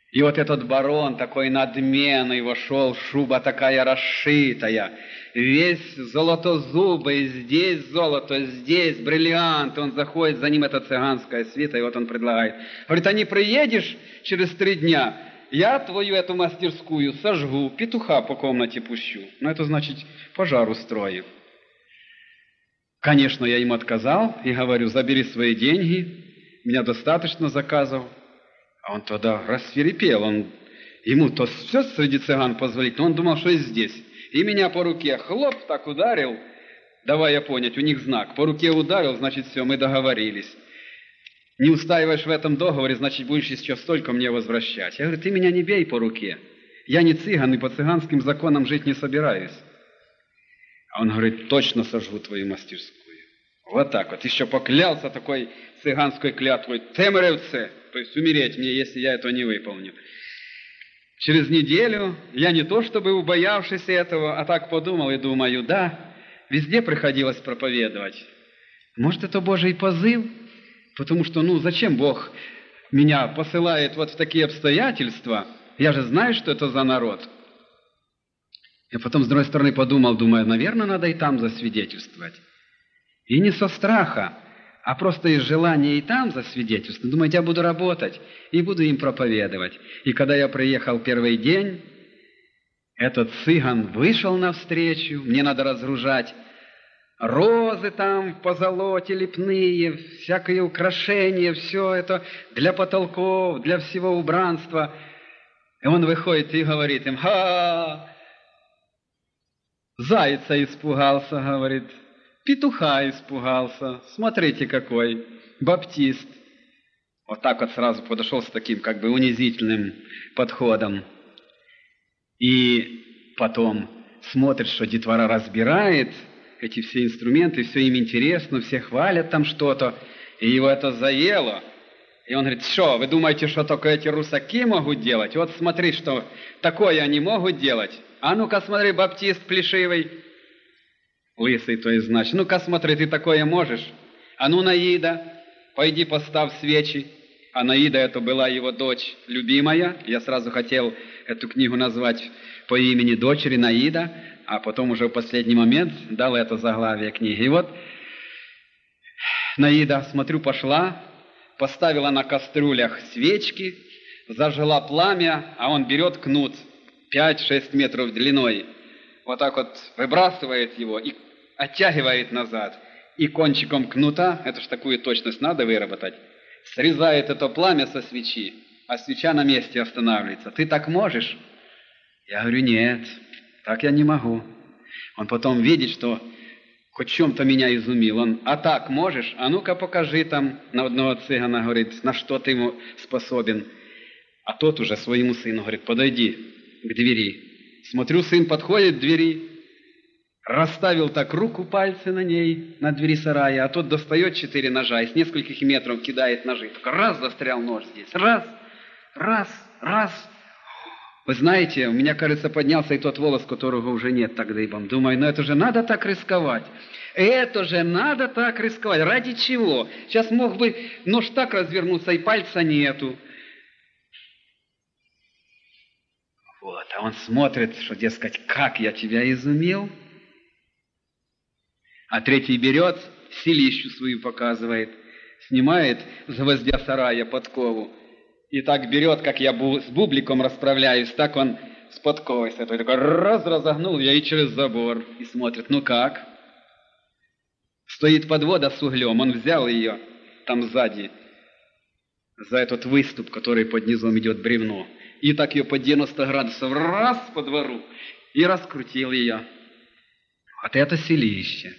И вот этот барон такой надменный вошел, шуба такая расшитая, весь золотозубый, здесь золото, здесь бриллиант. Он заходит, за ним эта цыганская свита, и вот он предлагает. Говорит, а не приедешь через 3 дня, я твою эту мастерскую сожгу, петуха по комнате пущу. Ну, это значит, пожар устрою. Конечно, я ему отказал и говорю, забери свои деньги, меня достаточно заказов. А он тогда рассвирепел, ему то все среди цыган позволить, но он думал, что и здесь. И меня по руке хлоп так ударил, давая понять, у них знак, по руке ударил, значит, все, мы договорились. Не устаиваешь в этом договоре, значит, будешь еще столько мне возвращать. Я говорю, ты меня не бей по руке, я не цыган и по цыганским законам жить не собираюсь. А он говорит, точно сожгу твою мастерскую. Вот так вот, еще поклялся такой цыганской клятвой, темревце, то есть умереть мне, если я этого не выполню. Через неделю я не то чтобы убоявшись этого, а так подумал и думаю, да, везде приходилось проповедовать. Может, это Божий позыв? Потому что, зачем Бог меня посылает вот в такие обстоятельства? Я же знаю, что это за народ. Я потом, с другой стороны, подумал, думаю, наверное, надо и там засвидетельствовать. И не со страха, а просто из желания и там засвидетельствовать. Думаю, я буду работать и буду им проповедовать. И когда я приехал первый день, этот цыган вышел навстречу, мне надо разгружать розы там в позолоте лепные, всякие украшения, все это для потолков, для всего убранства. И он выходит и говорит им, зайца испугался, говорит, петуха испугался, смотрите какой, баптист. Вот так вот сразу подошел с таким как бы унизительным подходом. И потом смотрит, что детвора разбирает эти все инструменты, все им интересно, все хвалят там что-то, и его это заело. И он говорит, что, вы думаете, что только эти русаки могут делать? Вот смотри, что такое они могут делать. А ну-ка смотри, баптист плешивый, лысый, то есть значит, ну-ка смотри, ты такое можешь? А ну, Наида, пойди поставь свечи. А Наида это была его дочь любимая. Я сразу хотел эту книгу назвать по имени дочери Наида, а потом уже в последний момент дал это заглавие книги. И вот Наида, смотрю, пошла, поставила на кастрюлях свечки, зажгла пламя, а он берет кнут 5-6 метров длиной, вот так вот выбрасывает его и оттягивает назад. И кончиком кнута, это ж такую точность надо выработать, срезает это пламя со свечи, а свеча на месте останавливается. Ты так можешь? Я говорю, нет, так я не могу. Он потом видит, что хоть в чем-то меня изумил. Он, а так можешь? А ну-ка покажи там на одного цыгана, говорит, на что ты ему способен. А тот уже своему сыну говорит, подойди к двери. Смотрю, сын подходит к двери, расставил так руку, пальцы на ней, на двери сарая, а тот достает 4 ножа и с нескольких метров кидает ножи. Только раз застрял нож здесь, раз. Вы знаете, у меня, кажется, поднялся и тот волос, которого уже нет так дыбом. Думаю, это же надо так рисковать. Это же надо так рисковать. Ради чего? Сейчас мог бы нож так развернуться, и пальца нету. Вот, а он смотрит, что, дескать, как я тебя изумил. А третий берет, силищу свою показывает, снимает с гвоздя сарая подкову, и так берет, как я с бубликом расправляюсь, так он с подковой с этой такой разогнул я и через забор. И смотрит, ну как? Стоит подвода с углем, он взял ее там сзади, за этот выступ, который под низом идет бревно, и так ее по 90 градусов раз по двору, и раскрутил ее. Вот это силище.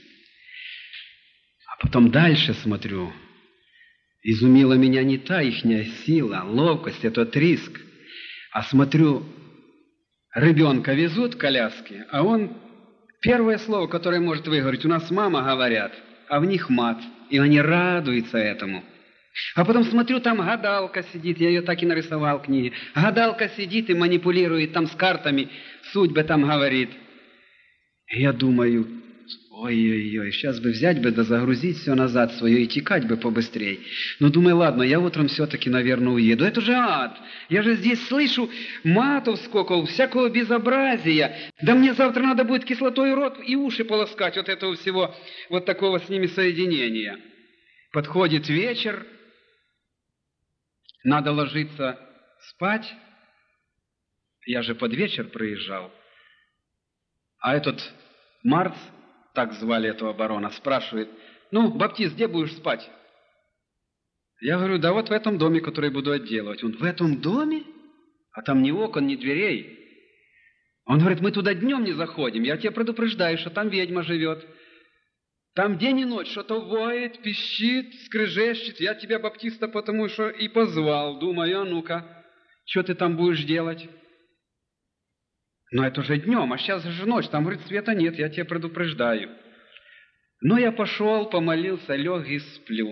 А потом дальше смотрю, изумила меня не та ихняя сила, ловкость, этот риск, а смотрю, ребенка везут в коляске, а он первое слово, которое может выговорить, у нас мама говорят, а в них мат, и они радуются этому. А потом смотрю, там гадалка сидит, я ее так и нарисовал в книге. Гадалка сидит и манипулирует там с картами, судьбы там говорит. И я думаю, Ой-ой-ой, сейчас бы взять бы да загрузить все назад свое и текать бы побыстрей. Но думаю, ладно, я утром все-таки, наверное, уеду. Это же ад. Я же здесь слышу матов сколько, всякого безобразия. Да мне завтра надо будет кислотой рот и уши полоскать от этого всего, вот такого с ними соединения. Подходит вечер, надо ложиться спать. Я же под вечер проезжал. А этот Марц, так звали этого барона, спрашивает: ну, Баптист, где будешь спать? Я говорю: да вот в этом доме, который буду отделывать. Он: в этом доме? А там ни окон, ни дверей. Он говорит: мы туда днем не заходим, я тебя предупреждаю, что там ведьма живет. Там день и ночь что-то воет, пищит, скрежещет. Я тебя, Баптиста, потому что и позвал. Думаю, а ну-ка, что ты там будешь делать? Но это же днем, а сейчас же ночь, там, говорит, света нет, я тебя предупреждаю. Но я пошел, помолился, лег и сплю.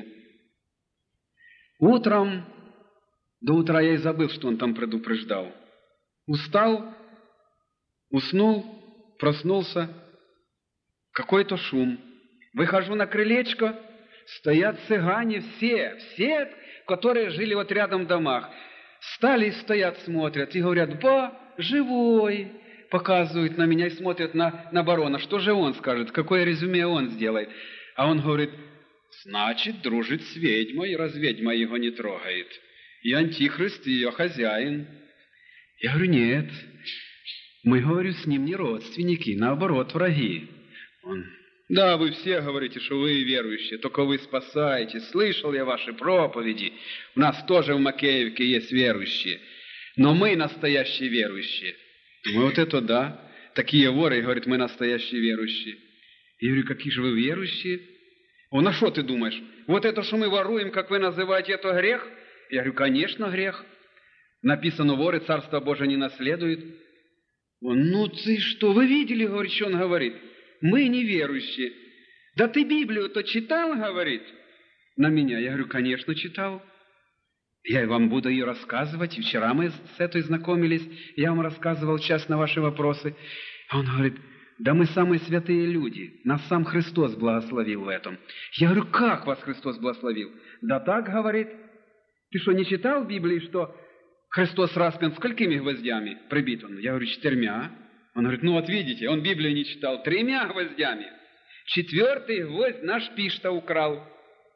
Утром, до утра я и забыл, что он там предупреждал. Устал, уснул, проснулся, какой-то шум. Выхожу на крылечко, стоят цыгане все, которые жили вот рядом в домах. Стали и стоят, смотрят, и говорят: ба, живой. Показывают на меня и смотрят на барона. Что же он скажет, какое резюме он сделает? А он говорит: значит, дружит с ведьмой, раз ведьма его не трогает. И антихрист ее хозяин. Я говорю: нет, мы, говорю, с ним не родственники, наоборот, враги. Он: да, вы все говорите, что вы верующие, только вы спасаетесь. Слышал я ваши проповеди. У нас тоже в Макеевке есть верующие. Но мы настоящие верующие. Думаю, вот это да. Такие воры, говорят, мы настоящие верующие. Я говорю: какие же вы верующие? Он: а что ты думаешь? Вот это, что мы воруем, как вы называете, это грех? Я говорю: конечно, грех. Написано: воры Царство Божие не наследуют. Он: ну ты что, вы видели, говорит, что он говорит? Мы неверующие. Да ты Библию-то читал, говорит, на меня? Я говорю: конечно, читал. Я вам буду ее рассказывать. И вчера мы с этой знакомились. Я вам рассказывал сейчас на ваши вопросы. А он говорит: да мы самые святые люди. Нас сам Христос благословил в этом. Я говорю: как вас Христос благословил? Да так, говорит. Ты что, не читал в Библии, что Христос распят сколькими гвоздями прибит он? Я говорю: 4. Он говорит: ну вот видите, он Библию не читал. 3 гвоздями. 4-й гвоздь наш Пишта украл.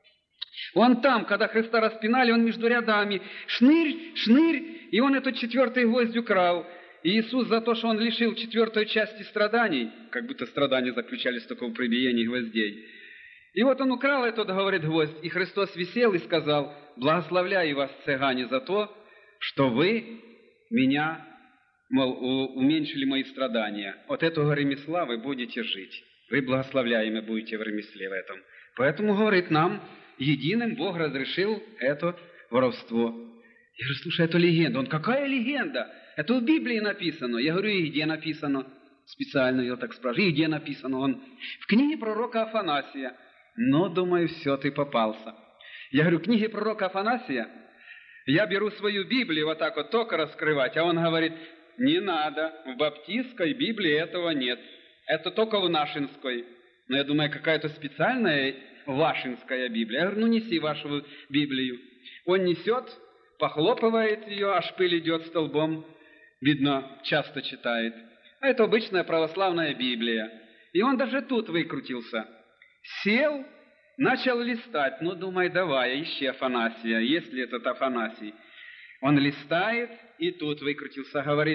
Он там, когда Христа распинали, он между рядами шнырь, шнырь, и он этот 4-й гвоздь украл. И Иисус за то, что он лишил 4-й части страданий, как будто страдания заключались только в прибиении гвоздей. И вот он украл этот, говорит, гвоздь, и Христос висел и сказал: благословляю вас, цыгане, за то, что вы меня, мол, уменьшили мои страдания. От этого ремесла вы будете жить. Вы благословляемы будете в ремесле в этом. Поэтому, говорит, нам единым Бог разрешил это воровство. Я говорю: слушай, это легенда. Он: какая легенда? Это в Библии написано. Я говорю: и где написано? Специально я так спрашиваю: и где написано? Он: в книге пророка Афанасия. Но, думаю, все, ты попался. Я говорю: книги пророка Афанасия? Я беру свою Библию вот так вот только раскрывать, а он говорит: не надо, в баптистской Библии этого нет. Это только в нашинской. Но я думаю, какая-то специальная вашинская Библия. Я говорю: ну неси вашу Библию. Он несет, похлопывает ее, аж пыль идет столбом. Видно, часто читает. А это обычная православная Библия. И он даже тут выкрутился. Сел, начал листать. Ну, думай, давай, ищи Афанасия, есть ли этот Афанасий. Он листает, и тут выкрутился, говорит: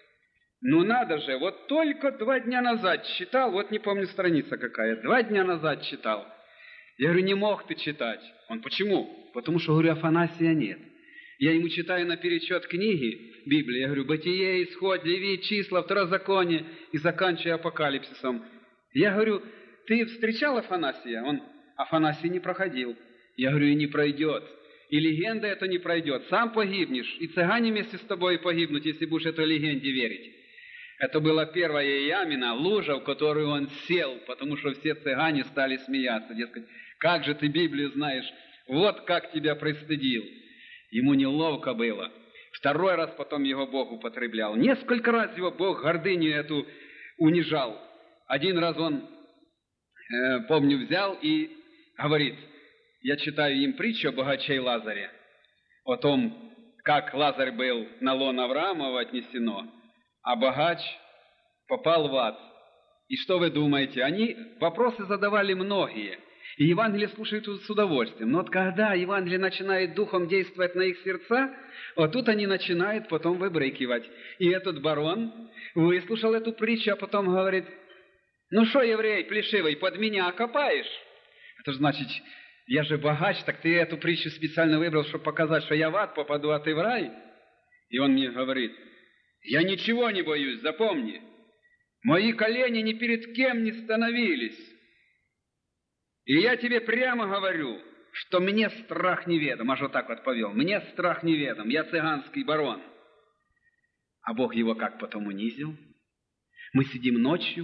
ну надо же, вот только 2 дня назад читал, вот не помню страница какая, 2 дня назад читал. Я говорю: не мог ты читать. Он: почему? Потому что, говорю, Афанасия нет. Я ему читаю наперечет книги Библии, я говорю: Бытие, Исход, Левит, Числа, Второзаконие, и заканчивая Апокалипсисом. Я говорю: ты встречал Афанасия? Он: Афанасий не проходил. Я говорю: и не пройдет. И легенда это не пройдет. Сам погибнешь, и цыгане вместе с тобой погибнут, если будешь этой легенде верить. Это была первая ямина, лужа, в которую он сел, потому что все цыгане стали смеяться. Дескать: как же ты Библию знаешь? Вот как тебя пристыдил. Ему неловко было. 2 раз потом его Бог употреблял. Несколько раз его Бог гордыню эту унижал. 1 раз он помню, взял и говорит, я читаю им притчу о богаче и Лазаре, о том, как Лазарь был на лон Авраамова отнесено, а богач попал в ад. И что вы думаете? Они вопросы задавали многие, и Евангелие слушают с удовольствием. Но вот когда Евангелие начинает духом действовать на их сердца, вот тут они начинают потом выбрыкивать. И этот барон выслушал эту притчу, а потом говорит, ну что, еврей плешивый, под меня копаешь? Это же значит, я же богач, так ты эту притчу специально выбрал, чтобы показать, что я в ад попаду, а ты в рай? И он мне говорит, я ничего не боюсь, запомни. Мои колени ни перед кем не становились. И я тебе прямо говорю, что мне страх неведом. Аж вот так вот повел. Мне страх неведом. Я цыганский барон. А Бог его как потом унизил? Мы сидим ночью,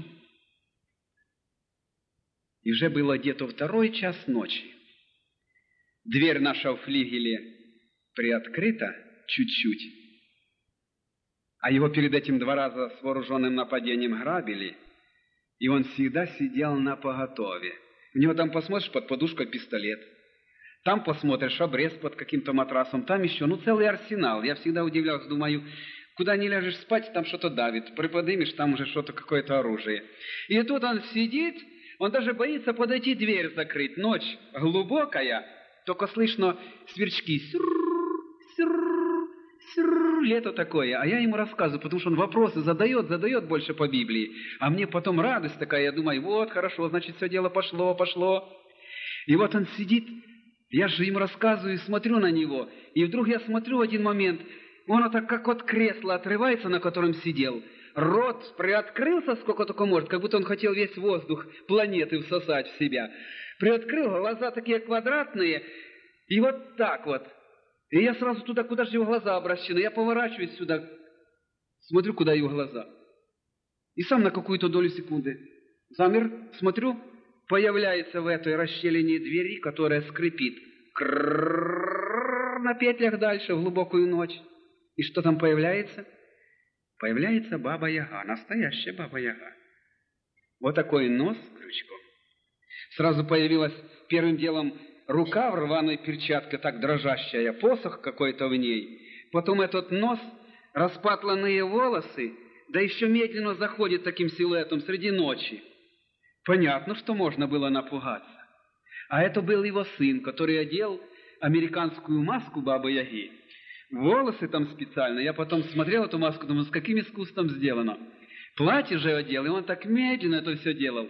и уже было где-то 2 час ночи. Дверь наша в флигеле приоткрыта чуть-чуть, а его перед этим 2 раза с вооруженным нападением грабили, и он всегда сидел напоготове. У него там посмотришь под подушкой пистолет, там посмотришь обрез под каким-то матрасом, там еще, целый арсенал. Я всегда удивлялся, думаю, куда не ляжешь спать, там что-то давит, приподнимешь, там уже что-то, какое-то оружие. И тут он сидит, он даже боится подойти дверь закрыть. Ночь глубокая, только слышно сверчки. Лето такое. А я ему рассказываю, потому что он вопросы задает больше по Библии. А мне потом радость такая, я думаю, вот, хорошо, значит, все дело пошло. И вот он сидит, я же ему рассказываю, смотрю на него. И вдруг я смотрю в один момент, он вот так, как от кресла отрывается, на котором сидел. Рот приоткрылся, сколько только может, как будто он хотел весь воздух планеты всосать в себя. Приоткрыл, глаза такие квадратные, и вот так вот. И я сразу туда, куда же его глаза обращены. Я поворачиваюсь сюда, смотрю, куда его глаза. И сам на какую-то долю секунды замер, смотрю, появляется в этой расщелине двери, которая скрипит. На петлях дальше, в глубокую ночь. И что там появляется? Появляется Баба-Яга, настоящая Баба-Яга. Вот такой нос с крючком. Сразу появилась первым делом рука в рваной перчатке, так дрожащая, посох какой-то в ней. Потом этот нос, распатланные волосы, да еще медленно заходит таким силуэтом среди ночи. Понятно, что можно было напугаться. А это был его сын, который одел американскую маску Бабы-Яги. Волосы там специально. Я потом смотрел эту маску, думаю, с каким искусством сделано. Платье же одел, и он так медленно это все делал.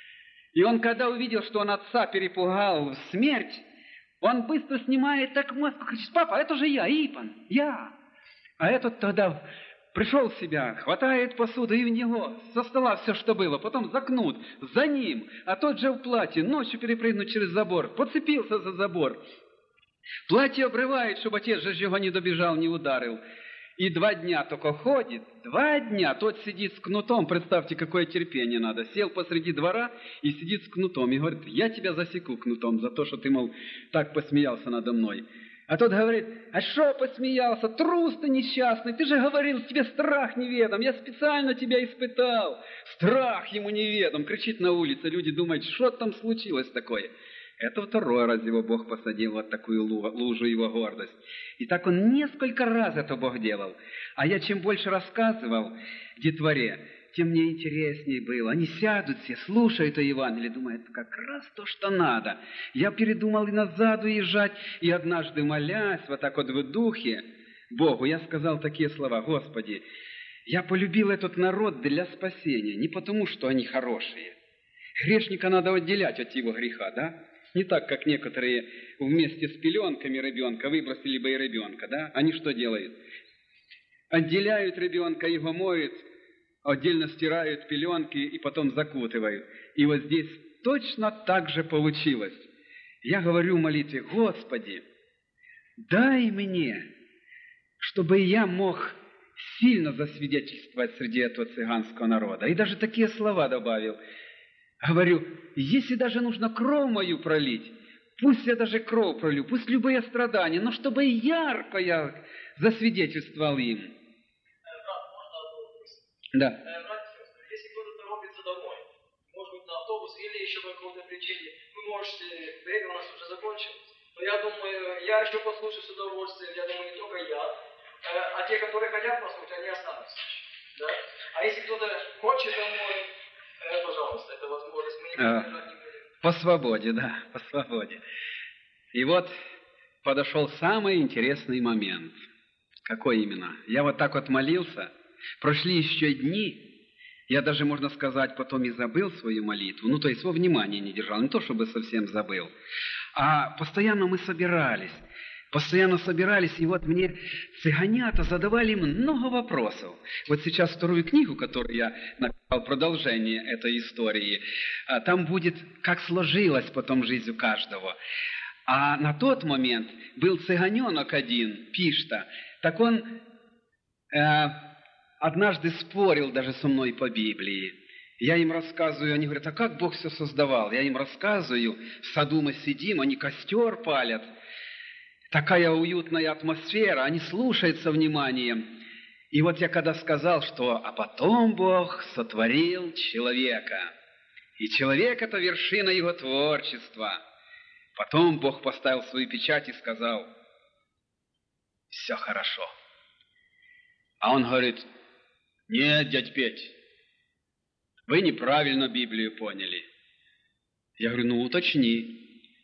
И он, когда увидел, что он отца перепугал в смерть, он быстро снимает так маску, кричит, папа, это же я, Ипан, я. А этот тогда пришел в себя, хватает посуду, и в него со стола все, что было, потом за кнут, за ним, а тот же в платье, ночью перепрыгнуть через забор, поцепился за забор. Платье обрывает, чтобы отец же его не добежал, не ударил. И 2 дня только ходит, 2 дня, тот сидит с кнутом, представьте, какое терпение надо. Сел посреди двора и сидит с кнутом и говорит, я тебя засеку кнутом за то, что ты, мол, так посмеялся надо мной. А тот говорит, а что посмеялся, трус ты несчастный, ты же говорил, тебе страх неведом, я специально тебя испытал. Страх ему неведом, кричит на улице, люди думают, что там случилось такое. Это 2 раз его Бог посадил вот такую лужу его гордость. И так он несколько раз это Бог делал. А я чем больше рассказывал детворе, тем мне интереснее было. Они сядут все, слушают о Евангелии, думают, как раз то, что надо. Я передумал и назад уезжать, и однажды, молясь вот так вот в духе Богу, я сказал такие слова, Господи, я полюбил этот народ для спасения, не потому, что они хорошие. Грешника надо отделять от его греха, да? Не так, как некоторые вместе с пеленками ребенка выбросили бы и ребенка, да? Они что делают? Отделяют ребенка, его моют, отдельно стирают пеленки и потом закутывают. И вот здесь точно так же получилось. Я говорю в молитве, Господи, дай мне, чтобы я мог сильно засвидетельствовать среди этого цыганского народа. И даже такие слова добавил. Говорю, если даже нужно кровь мою пролить, пусть я даже кровь пролью, пусть любые страдания, но чтобы ярко я засвидетельствовал им. Брат, можно одну мысль? Да. Брат и сестры, если кто-то торопится домой, может быть, на автобус или еще по какой-то причине, вы можете, время у нас уже закончилось. Но я думаю, я еще послушаю с удовольствием, я думаю, не только я, а те, которые хотят послушать, они останутся. Да? А если кто-то хочет домой, пожалуйста, это возможность, мы не продолжать не будем. По свободе, да, по свободе. И вот подошел самый интересный момент. Какой именно? Я вот так вот молился, прошли еще дни, я даже, можно сказать, потом и забыл свою молитву, ну, то есть во внимании не держал, не то чтобы совсем забыл, а постоянно мы собирались, и вот мне цыганята задавали много вопросов. Вот сейчас вторую книгу, которую я написал, продолжение этой истории, там будет, как сложилась потом жизнь у каждого. А на тот момент был цыганенок один, Пишта, так он однажды спорил даже со мной по Библии. Я им рассказываю, они говорят, а как Бог все создавал? Я им рассказываю, в саду мы сидим, они костер палят, такая уютная атмосфера, они слушают со вниманием. И вот я когда сказал, что «а потом Бог сотворил человека», и человек – это вершина его творчества. Потом Бог поставил свою печать и сказал «все хорошо». А он говорит «нет, дядь Петь, вы неправильно Библию поняли». Я говорю, ну уточни.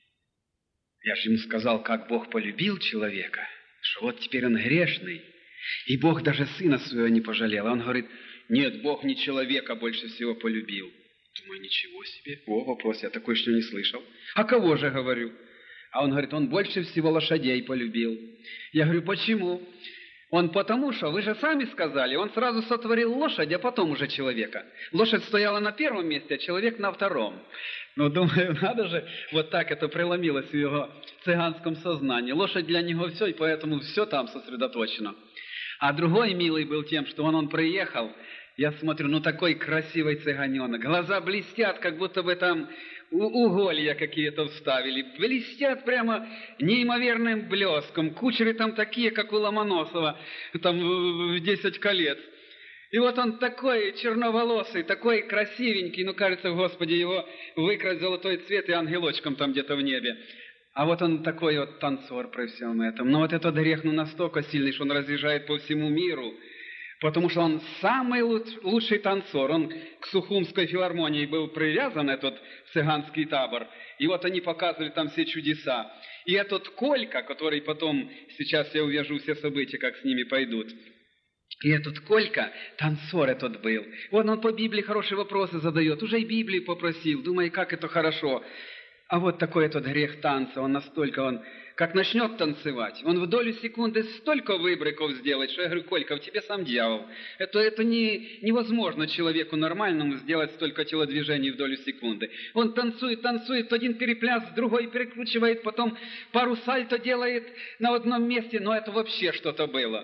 Я же ему сказал, как Бог полюбил человека, что вот теперь он грешный, и Бог даже сына своего не пожалел. А он говорит, нет, Бог не человека больше всего полюбил. Думаю, ничего себе. О, вопрос, я такой еще не слышал. А кого же, говорю? А он говорит, он больше всего лошадей полюбил. Я говорю, почему? Он потому что, вы же сами сказали, он сразу сотворил лошадь, а потом уже человека. Лошадь стояла на первом месте, а человек на втором. Ну, думаю, надо же, вот так это преломилось в его цыганском сознании. Лошадь для него все, и поэтому все там сосредоточено. А другой милый был тем, что он приехал, я смотрю, ну такой красивый цыганенок, глаза блестят, как будто бы там уголья какие-то вставили, блестят прямо неимоверным блеском, кучери там такие, как у Ломоносова, там в 10 колец. И вот он такой черноволосый, такой красивенький, ну, кажется, Господи, его выкрась золотой цвет и ангелочком там где-то в небе. А вот он такой вот танцор при всем этом. Но вот этот грех, ну, настолько сильный, что он разъезжает по всему миру, потому что он самый лучший танцор. Он к Сухумской филармонии был привязан, этот цыганский табор, и вот они показывали там все чудеса. И этот Колька, который потом, сейчас я увяжу все события, как с ними пойдут, и этот Колька, танцор этот был. Вот он по Библии хорошие вопросы задает, уже и Библию попросил, думаю, как это хорошо. А вот такой этот грех танца, он настолько, как начнет танцевать, он в долю секунды столько выбрыков сделает, что я говорю, Колька, в тебе сам дьявол. Это невозможно человеку нормальному сделать столько телодвижений в долю секунды. Он танцует, один перепляс, другой перекручивает, потом пару сальто делает на одном месте, но это вообще что-то было.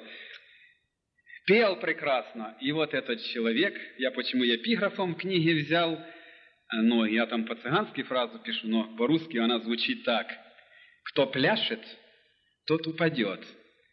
Пел прекрасно. И вот этот человек, я почему эпиграфом книги взял, но я там по-цыгански фразу пишу, но по-русски она звучит так. Кто пляшет, тот упадет.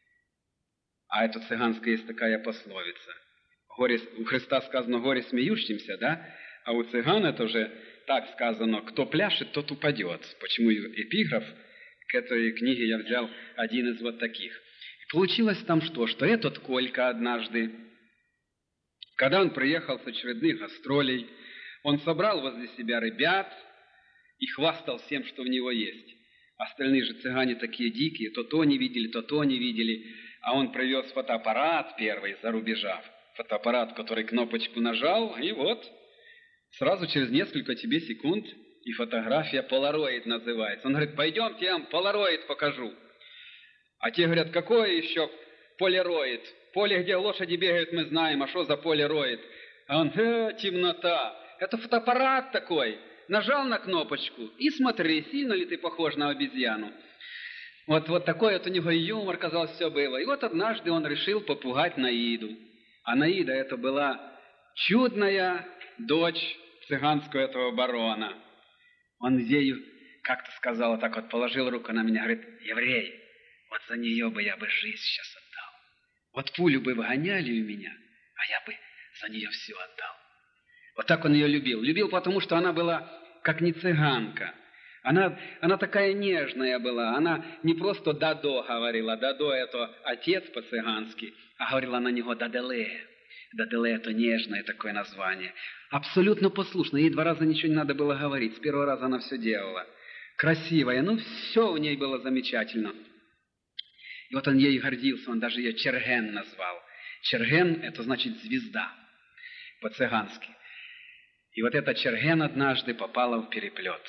А это цыганская есть такая пословица. У Христа сказано «горе смеющимся», да? А у цыган это же так сказано «кто пляшет, тот упадет». Почему эпиграф к этой книге я взял один из вот таких. И получилось там что этот Колька однажды, когда он приехал с очередных гастролей, он собрал возле себя ребят и хвастал всем, что в него есть. Остальные же цыгане такие дикие, то не видели, то не видели. А он привез фотоаппарат первый за рубежа. Фотоаппарат, который кнопочку нажал, и вот сразу через несколько тебе секунд и фотография полароид называется. Он говорит, пойдемте, я вам полароид покажу. А те говорят, какой еще полароид? Поле, где лошади бегают, мы знаем, а что за полароид? А он, темнота. Это фотоаппарат такой. Нажал на кнопочку и смотри, сильно ли ты похож на обезьяну. Вот такой вот у него юмор, казалось, все было. И вот однажды он решил попугать Наиду. А Наида это была чудная дочь цыганского этого барона. Он ею как-то сказал, так вот положил руку на меня, говорит, еврей, вот за нее бы я жизнь сейчас отдал. Вот пулю бы выгоняли у меня, а я бы за нее все отдал. Вот так он ее любил. Любил, потому что она была как не цыганка. Она такая нежная была. Она не просто «дадо» говорила. «Дадо» — это отец по-цыгански, а говорила на него «даделе». «Даделе» — это нежное такое название. Абсолютно послушно. Ей 2 раза ничего не надо было говорить. С 1-го раза она все делала. Красивая. Все у ней было замечательно. И вот он ей гордился. Он даже ее Черген назвал. Черген — это значит звезда по-цыгански. И вот эта Черген однажды попала в переплет.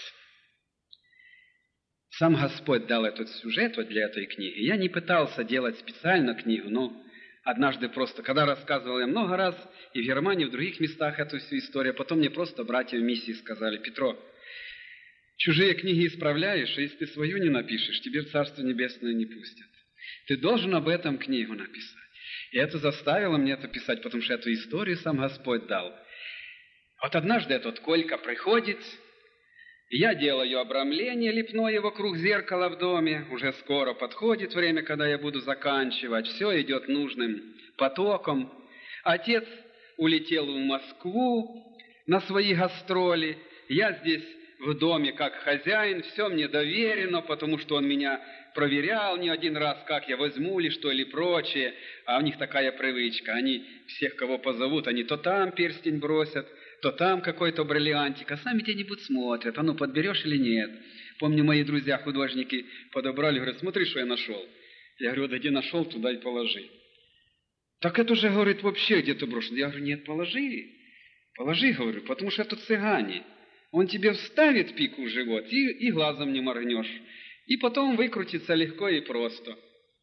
Сам Господь дал этот сюжет вот для этой книги. Я не пытался делать специально книгу, но однажды просто, когда рассказывал я много раз, и в Германии, и в других местах эту всю историю, потом мне просто братья в миссии сказали: «Петро, чужие книги исправляешь, а если ты свою не напишешь, тебе в Царство Небесное не пустят. Ты должен об этом книгу написать». И это заставило меня это писать, потому что эту историю сам Господь дал. Вот однажды этот Колька приходит, и я делаю обрамление лепное вокруг зеркала в доме. Уже скоро подходит время, когда я буду заканчивать. Все идет нужным потоком. Отец улетел в Москву на свои гастроли. Я здесь в доме как хозяин, все мне доверено, потому что он меня проверял не один раз, как я возьму ли что или прочее. А у них такая привычка. Они всех, кого позовут, они то там перстень бросят, то там какой-то бриллиантик, а сами где-нибудь смотрят, а ну подберешь или нет. Помню, мои друзья-художники подобрали, говорят: «Смотри, что я нашел». Я говорю: «Да где нашел, туда и положи». «Так это же, говорит, вообще где-то брошено». Я говорю: «Нет, положи, говорю, потому что это цыгане. Он тебе вставит пику в живот, и глазом не моргнешь. И потом выкрутится легко и просто».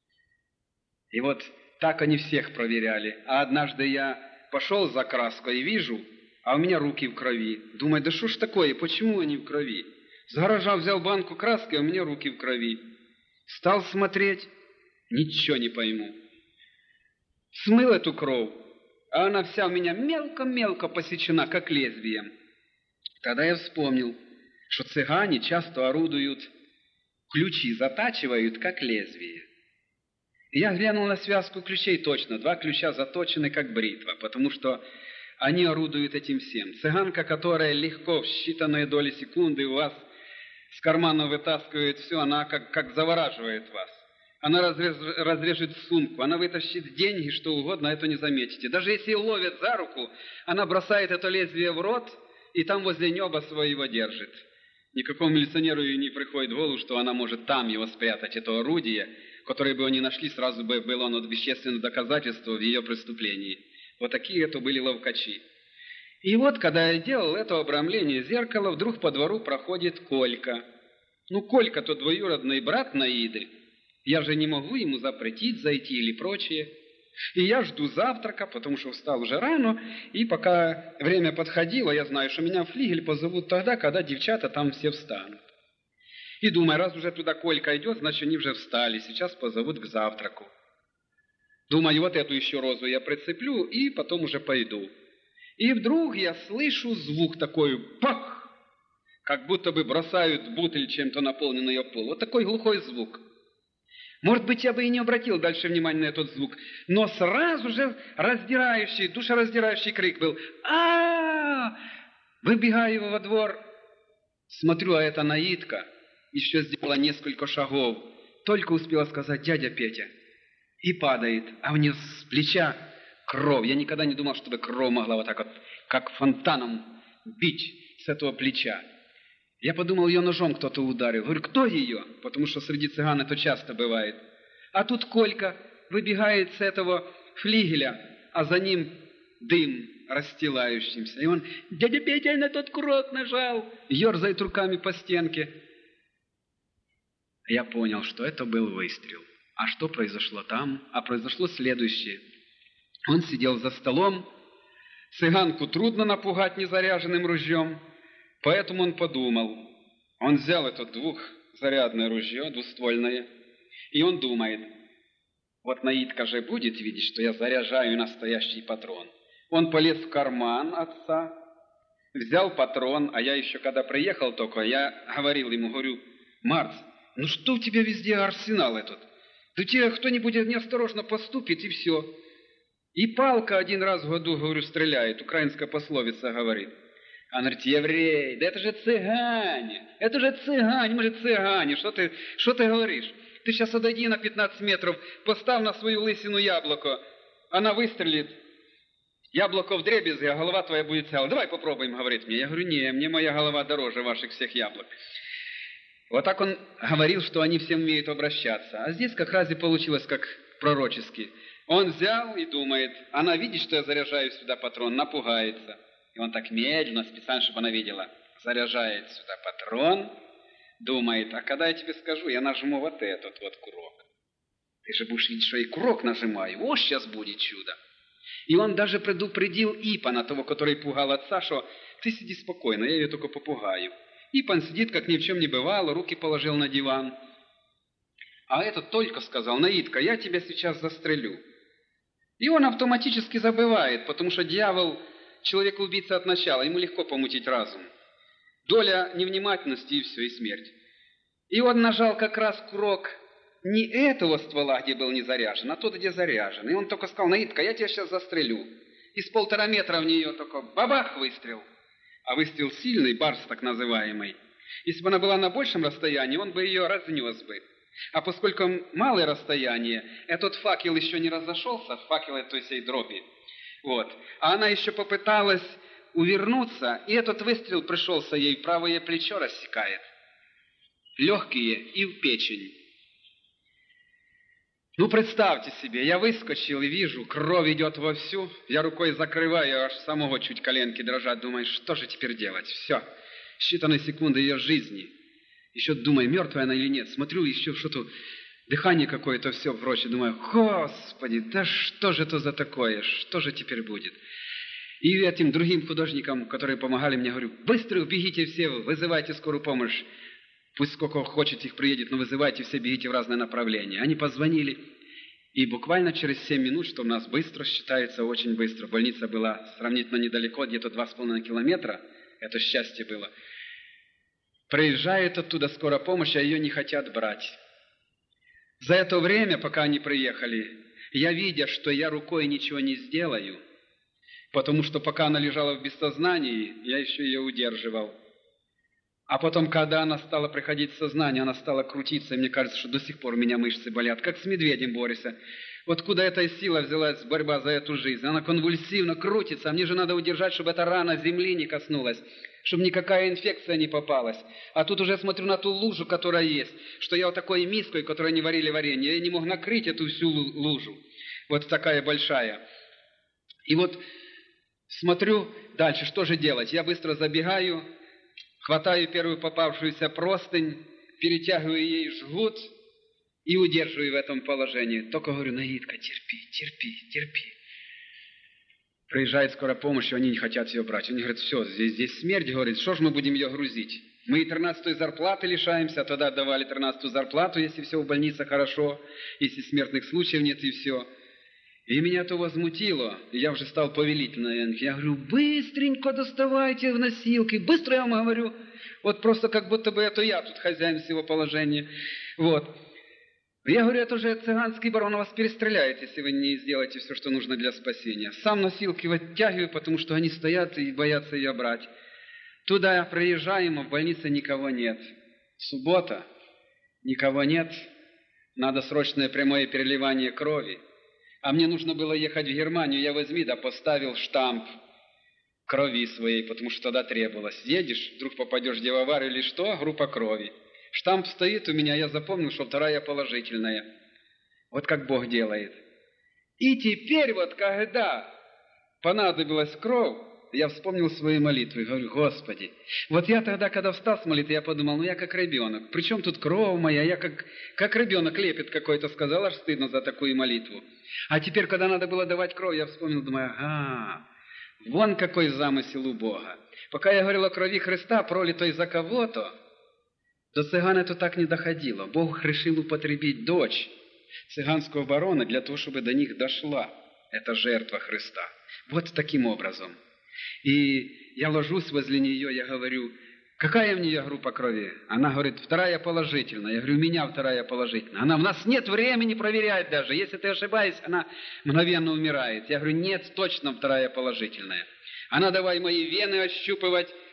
И вот так они всех проверяли. А однажды я пошел за краской и вижу, а у меня руки в крови. Думаю: да что ж такое, почему они в крови? С гаража взял банку краски, а у меня руки в крови. Стал смотреть, ничего не пойму. Смыл эту кровь, а она вся у меня мелко-мелко посечена, как лезвием. Тогда я вспомнил, что цыгане часто орудуют, ключи затачивают, как лезвие. И я глянул на связку ключей точно. 2 ключа заточены, как бритва, потому что они орудуют этим всем. Цыганка, которая легко в считанные доли секунды у вас с кармана вытаскивает все, она как завораживает вас. Она разрежет сумку, она вытащит деньги, что угодно, а это не заметите. Даже если ее ловят за руку, она бросает это лезвие в рот и там возле неба своего держит. Никакому милиционеру и не приходит в голову, что она может там его спрятать, это орудие, которое бы они нашли, сразу бы было оно вещественное доказательство в ее преступлении. Вот такие это были ловкачи. И вот, когда я делал это обрамление зеркала, вдруг по двору проходит Колька. Ну, Колька-то двоюродный брат Наиды. Я же не могу ему запретить зайти или прочее. И я жду завтрака, потому что встал уже рано, и пока время подходило, я знаю, что меня в флигель позовут тогда, когда девчата там все встанут. И думаю, раз уже туда Колька идет, значит, они уже встали, сейчас позовут к завтраку. Думаю, вот эту еще розу я прицеплю, и потом уже пойду. И вдруг я слышу звук такой «пах!», как будто бы бросают бутыль чем-то наполненный ее пол. Вот такой глухой звук. Может быть, я бы и не обратил дальше внимания на этот звук, но сразу же душераздирающий крик был «А-а-а!». Выбегаю во двор, смотрю, а это Наидка еще сделала несколько шагов, только успела сказать «дядя Петя», и падает, а у нее с плеча кровь. Я никогда не думал, чтобы кровь могла вот так вот, как фонтаном, бить с этого плеча. Я подумал, ее ножом кто-то ударил. Говорю: кто ее? Потому что среди цыган это часто бывает. А тут Колька выбегает с этого флигеля, а за ним дым расстилающимся. И он: дядя Петя на тот курок нажал, ерзает руками по стенке. Я понял, что это был выстрел. А что произошло там? А произошло следующее. Он сидел за столом, цыганку трудно напугать незаряженным ружьем, поэтому он подумал. Он взял это 2-зарядное ружье, двуствольное, и он думает: вот Наидка же будет видеть, что я заряжаю настоящий патрон. Он полез в карман отца, взял патрон, а я еще когда приехал только, я говорил ему, говорю: Марц, ну что у тебя везде арсенал этот? Да тебе кто-нибудь неосторожно поступит, и все. И палка 1 раз в году, говорю, стреляет, украинская пословица говорит. Он говорит, еврей, да это же цыгане, мы же цыгане, что ты говоришь? Ты сейчас отойди на 15 метров, поставь на свою лысину яблоко, она выстрелит, яблоко вдребезги, а голова твоя будет цела. Давай попробуем, говорит мне. Я говорю, не, мне моя голова дороже ваших всех яблок. Вот так он говорил, что они все умеют обращаться. А здесь как раз и получилось как пророчески. Он взял и думает, она видит, что я заряжаю сюда патрон, напугается. И он так медленно, специально, чтобы она видела, заряжает сюда патрон, думает, а когда я тебе скажу, я нажму вот этот вот курок. Ты же будешь видеть, что и курок нажимаю. О, сейчас будет чудо. И он даже предупредил Ипана, того, который пугал отца, что ты сиди спокойно, я ее только попугаю. Ипан сидит, как ни в чем не бывало, руки положил на диван. А этот только сказал, Наидка, я тебя сейчас застрелю. И он автоматически забывает, потому что дьявол человек-убийца от начала, ему легко помутить разум. Доля невнимательности и все, и смерть. И он нажал как раз курок не этого ствола, где был не заряжен, а тот, где заряжен. И он только сказал, Наидка, я тебя сейчас застрелю. И с 1,5 метра в нее только бабах выстрел. А выстрел сильный, барс так называемый. Если бы она была на большем расстоянии, он бы ее разнес бы. А поскольку малое расстояние, этот факел еще не разошелся, факел этой всей дроби, вот, а она еще попыталась увернуться, и этот выстрел пришелся ей в правое плечо, рассекает. Легкие и в печень. Ну, представьте себе, я выскочил и вижу, кровь идет вовсю, я рукой закрываю, аж самого чуть коленки дрожат, думаю, что же теперь делать? Все, считанные секунды ее жизни. Еще думаю, мертвая она или нет, смотрю, еще что-то, дыхание какое-то все прочее, думаю, Господи, да что же это за такое, что же теперь будет? И этим другим художникам, которые помогали мне, говорю, быстро бегите все, вызывайте скорую помощь. Пусть сколько хочет их приедет, но вызывайте все, бегите в разные направления. Они позвонили, и буквально через 7 минут, что у нас быстро считается, очень быстро, больница была сравнительно недалеко, где-то 2,5 километра, это счастье было. Приезжает оттуда скорая помощь, а ее не хотят брать. За это время, пока они приехали, я, видя, что я рукой ничего не сделаю, потому что пока она лежала в бессознании, я еще ее удерживал. А потом, когда она стала приходить в сознание, она стала крутиться, и мне кажется, что до сих пор у меня мышцы болят, как с медведем борюсь. Вот куда эта сила взялась, борьба за эту жизнь? Она конвульсивно крутится, а мне же надо удержать, чтобы эта рана земли не коснулась, чтобы никакая инфекция не попалась. А тут уже смотрю на ту лужу, которая есть, что я вот такой миской, которой не варили варенье, я не мог накрыть эту всю лужу, вот такая большая. И вот смотрю дальше, что же делать? Я быстро забегаю, хватаю первую попавшуюся простынь, перетягиваю ей жгут и удерживаю в этом положении. Только говорю, Наидка, терпи. Приезжает скорая помощь, и они не хотят ее брать. Они говорят, все, здесь смерть, говорит, что ж мы будем ее грузить? Мы и 13-й зарплаты лишаемся, а тогда давали 13-ю зарплату, если все в больнице хорошо, если смертных случаев нет и все. И меня это возмутило, и я уже стал повелительным. Я говорю, быстренько доставайте в носилки, быстро я вам говорю. Вот просто как будто бы это я тут хозяин всего положения. Вот. Я говорю, это же цыганский барон вас перестреляет, если вы не сделаете все, что нужно для спасения. Сам носилки вытягиваю, потому что они стоят и боятся ее брать. Туда проезжаем, а в больнице никого нет. Суббота, никого нет. Надо срочное прямое переливание крови. А мне нужно было ехать в Германию, я возьми, да поставил штамп крови своей, потому что тогда требовалось. Едешь, вдруг попадешь где в аварию или что, группа крови. Штамп стоит у меня, я запомнил, что 2 положительная. Вот как Бог делает. И теперь вот, когда понадобилась кровь, я вспомнил свои молитвы, говорю, Господи, вот я тогда, когда встал с молитвы, я подумал, ну я как ребенок, причем тут кровь моя, я как ребенок лепет какой-то сказал, аж стыдно за такую молитву. А теперь, когда надо было давать кровь, я вспомнил, думаю, ага, вон какой замысел у Бога. Пока я говорил о крови Христа, пролитой за кого-то, до цыган это так не доходило. Бог решил употребить дочь цыганского барона для того, чтобы до них дошла эта жертва Христа. Вот таким образом. И я ложусь возле нее, я говорю, какая в нее группа крови? Она говорит, 2 положительная. Я говорю, у меня 2 положительная. Она, у нас нет времени проверять даже. Если ты ошибаешься, она мгновенно умирает. Я говорю, нет, точно 2 положительная. Она давай мои вены ощупывать.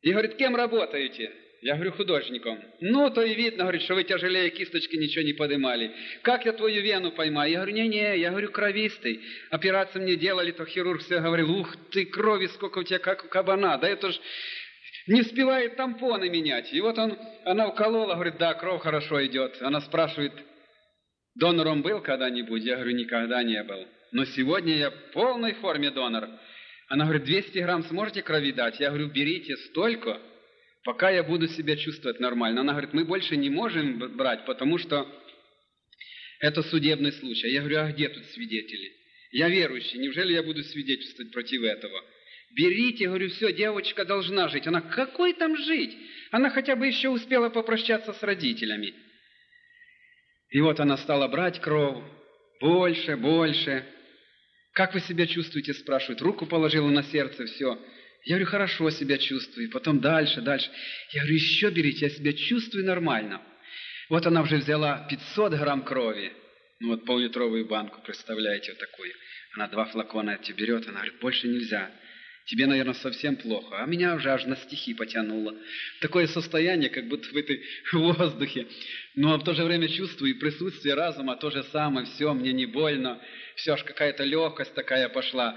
И говорит, кем работаете? Я говорю, художником. Ну, то и видно, говорит, что вы тяжелее кисточки ничего не поднимали. Как я твою вену поймаю? Я говорю, не-не, я говорю, кровистый. Операцию мне делали, то хирург все говорил, ух ты, крови сколько у тебя, как у кабана. Да это ж не успевает тампоны менять. И вот она уколола, говорит, да, кровь хорошо идет. Она спрашивает, донором был когда-нибудь? Я говорю, никогда не был. Но сегодня я в полной форме донор. Она говорит, 200 грамм сможете крови дать? Я говорю, берите столько, пока я буду себя чувствовать нормально. Она говорит, мы больше не можем брать, потому что это судебный случай. Я говорю, а где тут свидетели? Я верующий, неужели я буду свидетельствовать против этого? Берите, говорю, все, девочка должна жить. Она, какой там жить? Она хотя бы еще успела попрощаться с родителями. И вот она стала брать кровь, больше, больше. Как вы себя чувствуете, спрашивают. Руку положила на сердце, все. Я говорю, хорошо себя чувствую. Потом дальше, дальше. Я говорю, еще берите, я себя чувствую нормально. Вот она уже взяла 500 грамм крови. Ну вот пол-литровую банку, представляете, вот такую. Она 2 флакона эти берет, она говорит, больше нельзя. Тебе, наверное, совсем плохо. А меня уже аж на стихи потянуло. Такое состояние, как будто в этой воздухе. Но в то же время чувствую и присутствие разума, то же самое. Все, мне не больно. Все, аж какая-то легкость такая пошла.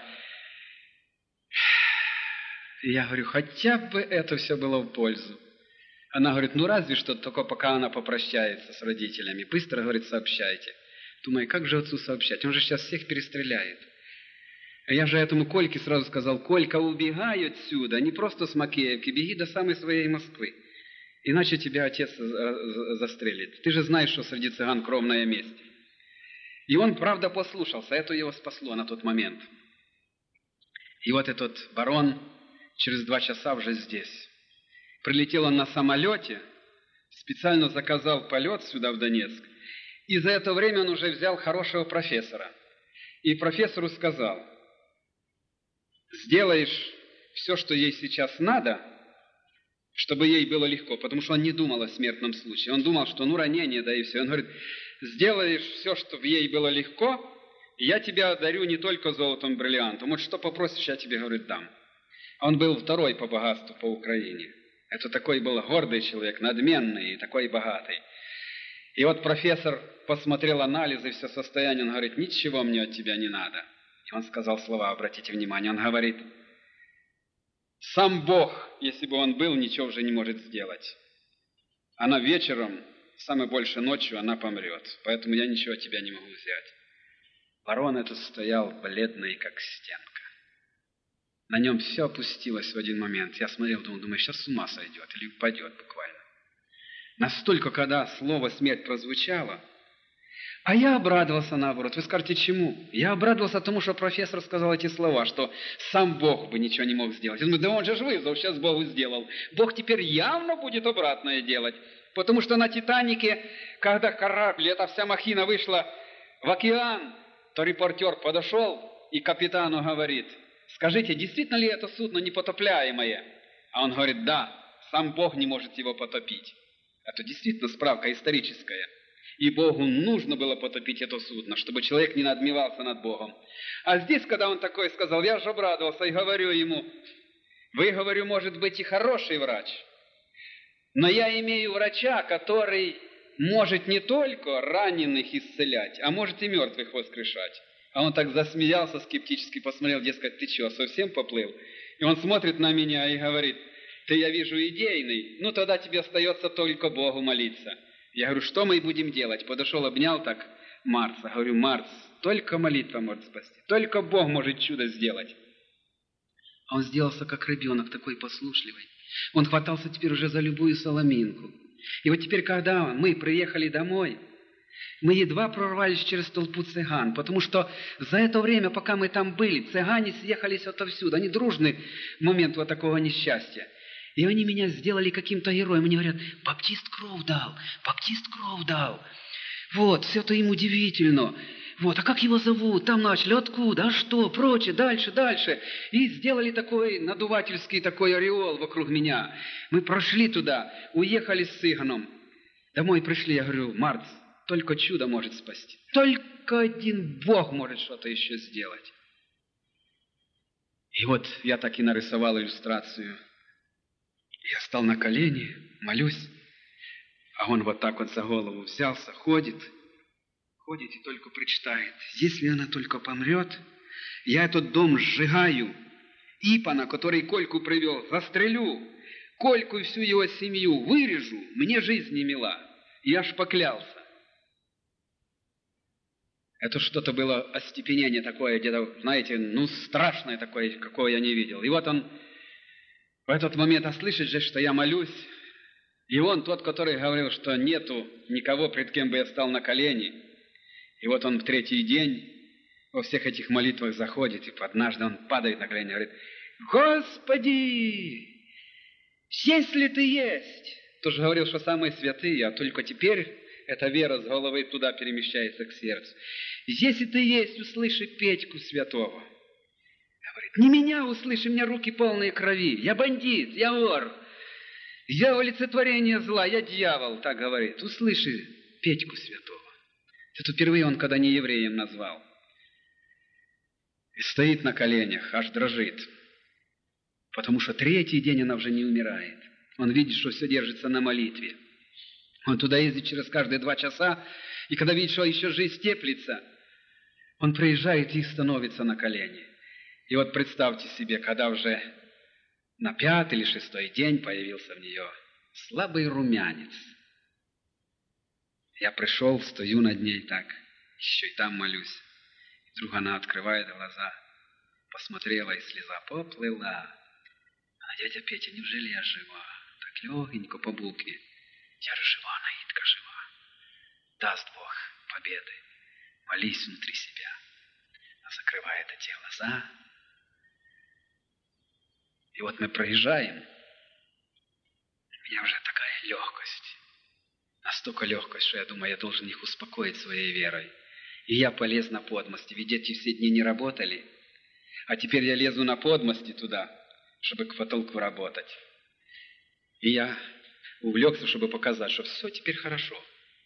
И я говорю, хотя бы это все было в пользу. Она говорит, ну разве что только пока она попрощается с родителями. Быстро, говорит, сообщайте. Думаю, как же отцу сообщать? Он же сейчас всех перестреляет. А я же этому Кольке сразу сказал, Колька, убегай отсюда, не просто с Макеевки, беги до самой своей Москвы. Иначе тебя отец застрелит. Ты же знаешь, что среди цыган кровная месть. И он, правда, послушался, это его спасло на тот момент. И вот этот барон через 2 часа уже здесь. Прилетел он на самолете, специально заказал полет сюда, в Донецк, и за это время он уже взял хорошего профессора. И профессору сказал, сделаешь все, что ей сейчас надо, чтобы ей было легко, потому что он не думал о смертном случае. Он думал, что ранение, да и все. Он говорит, сделаешь все, чтобы ей было легко, и я тебя одарю не только золотом, бриллиантом. Вот что попросишь, я тебе, говорит, дам. Он был 2-й по богатству по Украине. Это такой был гордый человек, надменный и такой богатый. И вот профессор посмотрел анализы, все состояние, он говорит, ничего мне от тебя не надо. И он сказал слова, обратите внимание, он говорит, сам Бог, если бы он был, ничего уже не может сделать. Она вечером, самое больше ночью, она помрет. Поэтому я ничего от тебя не могу взять. Барон этот стоял бледный, как стенка. На нем все опустилось в один момент. Я смотрел, думаю, сейчас с ума сойдет или упадет буквально. Настолько, когда слово «смерть» прозвучало, а я обрадовался наоборот. Вы скажете, чему? Я обрадовался тому, что профессор сказал эти слова, что сам Бог бы ничего не мог сделать. Я думаю, да он же вызвал, сейчас Богу сделал. Бог теперь явно будет обратное делать. Потому что на «Титанике», когда корабль, эта вся махина вышла в океан, то репортер подошел и капитану говорит, скажите, действительно ли это судно непотопляемое? А он говорит, да, сам Бог не может его потопить. Это действительно справка историческая. И Богу нужно было потопить это судно, чтобы человек не надмевался над Богом. А здесь, когда он такое сказал, я же обрадовался и говорю ему, вы, говорю, может быть и хороший врач, но я имею врача, который может не только раненых исцелять, а может и мертвых воскрешать. А он так засмеялся, скептически посмотрел, дескать, ты что, совсем поплыл? И он смотрит на меня и говорит, ты, я вижу, идейный, ну тогда тебе остается только Богу молиться. Я говорю, что мы будем делать? Подошел, обнял так Марса. Говорю, Марс, только молитва может спасти. Только Бог может чудо сделать. А он сделался как ребенок, такой послушливый. Он хватался теперь уже за любую соломинку. И вот теперь, когда мы приехали домой, мы едва прорвались через толпу цыган, потому что за это время, пока мы там были, цыгане съехались отовсюду. Они дружны в момент вот такого несчастья. И они меня сделали каким-то героем. Они говорят, Баптист кровь дал, Баптист кровь дал. Вот, все это им удивительно. Вот, а как его зовут? Там начали, откуда, а что, прочее, дальше, дальше. И сделали такой надувательский такой ореол вокруг меня. Мы прошли туда, уехали с цыганом. Домой пришли, я говорю, Марс, только чудо может спасти. Только один Бог может что-то еще сделать. И вот я так и нарисовал иллюстрацию. Я стал на колени, молюсь, а он вот так вот за голову взялся, ходит и только причитает: если она только помрет, я этот дом сжигаю, Ипана, который Кольку привел, застрелю, Кольку и всю его семью вырежу, мне жизнь не мила. Я ж поклялся. Это что-то было остепенение такое, где-то, знаете, страшное такое, какое я не видел. И вот он в этот момент слышит же, что я молюсь, и он тот, который говорил, что нету никого, пред кем бы я встал на колени. И вот он в третий день во всех этих молитвах заходит, и однажды он падает на колени и говорит: «Господи, если ты есть!» Тоже говорил, что самые святые, а только теперь эта вера с головы туда перемещается к сердцу. «Если ты есть, услыши Петьку святого». Говорит: «Не меня услыши, у меня руки полные крови, я бандит, я вор, я олицетворение зла, я дьявол», так говорит. «Услыши Петьку святого». Это впервые он когда не евреем назвал. И стоит на коленях, аж дрожит. Потому что третий день она уже не умирает. Он видит, что все держится на молитве. Он туда ездит через каждые 2 часа, и когда видит, что еще жизнь теплится, он приезжает и становится на колени. И вот представьте себе, когда уже на 5-й или 6-й день появился в нее слабый румянец. Я пришел, стою над ней так, еще и там молюсь. И вдруг она открывает глаза, посмотрела, и слеза поплыла. Она: «Дядя Петя, неужели я жива?» Так легенько по булке. «Я же жива, Наидка, жива. Даст Бог победы. Молись внутри себя». Она закрывает эти глаза. И вот мы проезжаем. У меня уже такая легкость. Настолько легкость, что я думаю, я должен их успокоить своей верой. И я полез на подмости, ведь эти все дни не работали. А теперь я лезу на подмости туда, чтобы к потолку работать. И я увлекся, чтобы показать, что все теперь хорошо.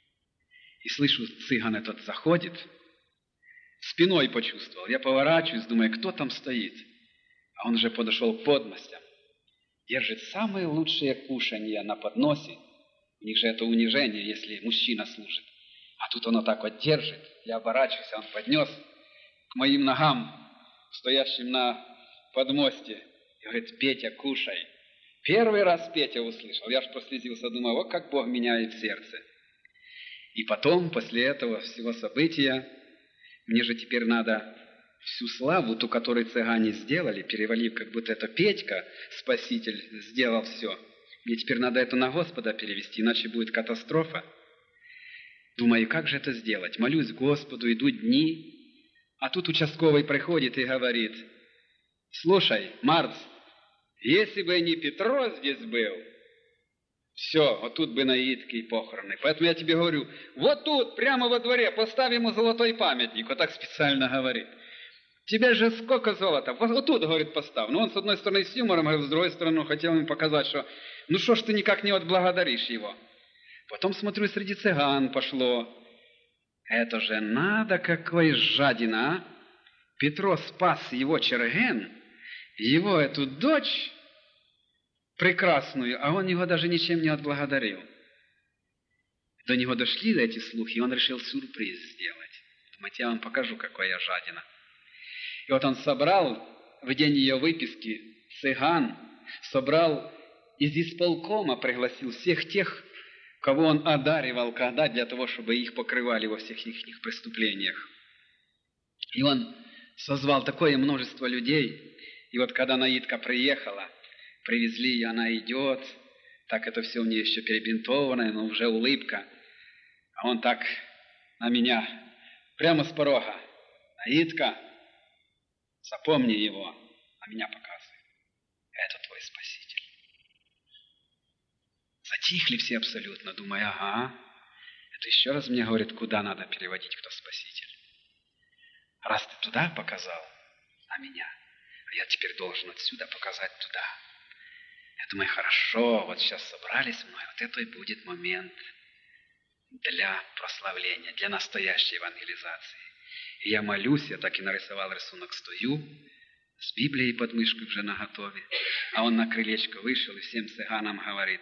И слышу, цыган этот заходит, спиной почувствовал. Я поворачиваюсь, думаю, кто там стоит? А он уже подошел к подмостям, держит самые лучшие кушанья на подносе. У них же это унижение, если мужчина служит. А тут он вот так вот держит. Я оборачиваюсь, а он поднес к моим ногам, стоящим на подмосте. И говорит: «Петя, кушай». Первый раз Петя услышал. Я ж прослезился, думаю, вот как Бог меняет сердце. И потом, после этого всего события, мне же теперь надо всю славу, ту, которую цыгане сделали, перевалив, как будто это Петька, Спаситель, сделал все. Мне теперь надо это на Господа перевести, иначе будет катастрофа. Думаю, как же это сделать? Молюсь Господу, идут дни, а тут участковый приходит и говорит: «Слушай, Марц, если бы не Петро здесь был, все, вот тут бы Наидки и похороны. Поэтому я тебе говорю, вот тут, прямо во дворе, поставим ему золотой памятник». Вот так специально говорит. «Тебе же сколько золота? Вот тут, говорит, поставь». Ну, он с одной стороны с юмором, а с другой стороны хотел им показать, что ну что ж ты никак не отблагодаришь его. Потом, смотрю, среди цыган пошло. Это же надо, какой жадина, а? Петро спас его Черген, его эту дочь прекрасную, а он его даже ничем не отблагодарил. До него дошли эти слухи, и он решил сюрприз сделать. Думаете, я вам покажу, какой я жадина. И вот он собрал в день ее выписки цыган, собрал из исполкома, пригласил всех тех, кого он одаривал когда, для того, чтобы их покрывали во всех их преступлениях. И он созвал такое множество людей, и вот когда Наидка приехала, привезли ее, она идет, так это все у нее еще перебинтованное, но уже улыбка, а он так на меня, прямо с порога: «Наидка, запомни его», на меня показывает: «Это твой Спаситель». Затихли все абсолютно, думая, ага, это еще раз мне говорит, куда надо переводить, кто Спаситель. Раз ты туда показал на меня, а я теперь должен отсюда показать туда. Я думаю, хорошо, вот сейчас собрались мной, вот это и будет момент для прославления, для настоящей евангелизации. И я молюсь, я так и нарисовал рисунок, стою с Библией под мышкой уже наготове. А он на крылечко вышел и всем цыганам говорит: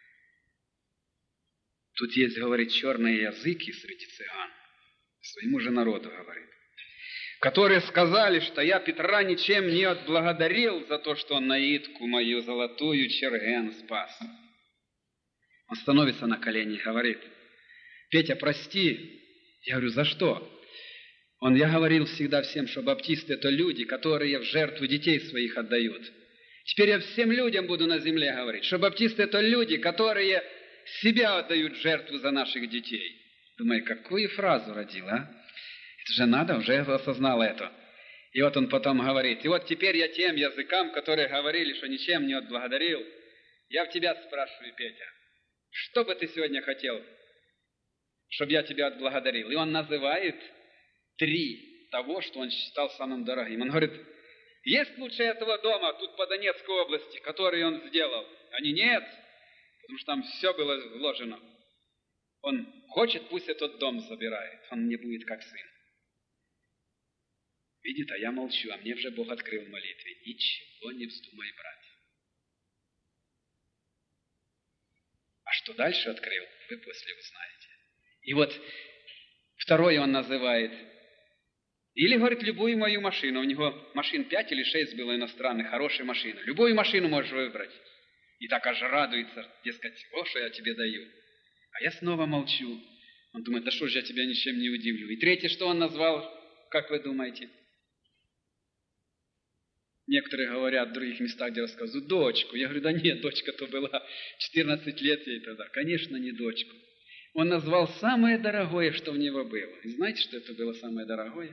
тут есть, говорит, черные языки среди цыган, своему же народу говорит, которые сказали, что я Петра ничем не отблагодарил за то, что он наидку мою золотую черген спас. Он становится на колени и говорит: Петя, прости. Я говорю: за что? Я говорил всегда всем, что баптисты — это люди, которые в жертву детей своих отдают. Теперь я всем людям буду на земле говорить, что баптисты — это люди, которые себя отдают в жертву за наших детей. Думаю, какую фразу родил, а? Это же надо, уже осознал это. И вот он потом говорит: и вот теперь я тем языкам, которые говорили, что ничем не отблагодарил, я в тебя спрашиваю, Петя, что бы ты сегодня хотел, чтобы я тебя отблагодарил? И он называет 3 того, что он считал самым дорогим. Он говорит: есть лучше этого дома тут по Донецкой области, который он сделал? Они: нет, потому что там все было вложено. Он хочет, пусть этот дом забирает, он мне будет как сын. Видит, а я молчу, а мне уже Бог открыл в молитве: ничего не вздумай брать. А что дальше открыл, вы после узнаете. И вот второе он называет: или, говорит, любую мою машину. У него машин 5 или 6 было иностранных, хорошие машины. Любую машину можешь выбрать. И так аж радуется, дескать: о, что я тебе даю. А я снова молчу. Он думает: да что же я тебя ничем не удивлю. И третье, что он назвал, как вы думаете? Некоторые говорят в других местах, где рассказывают: дочку. Я говорю: да нет, дочка-то была 14 лет ей тогда. Конечно, не дочку. Он назвал самое дорогое, что в него было. И знаете, что это было самое дорогое?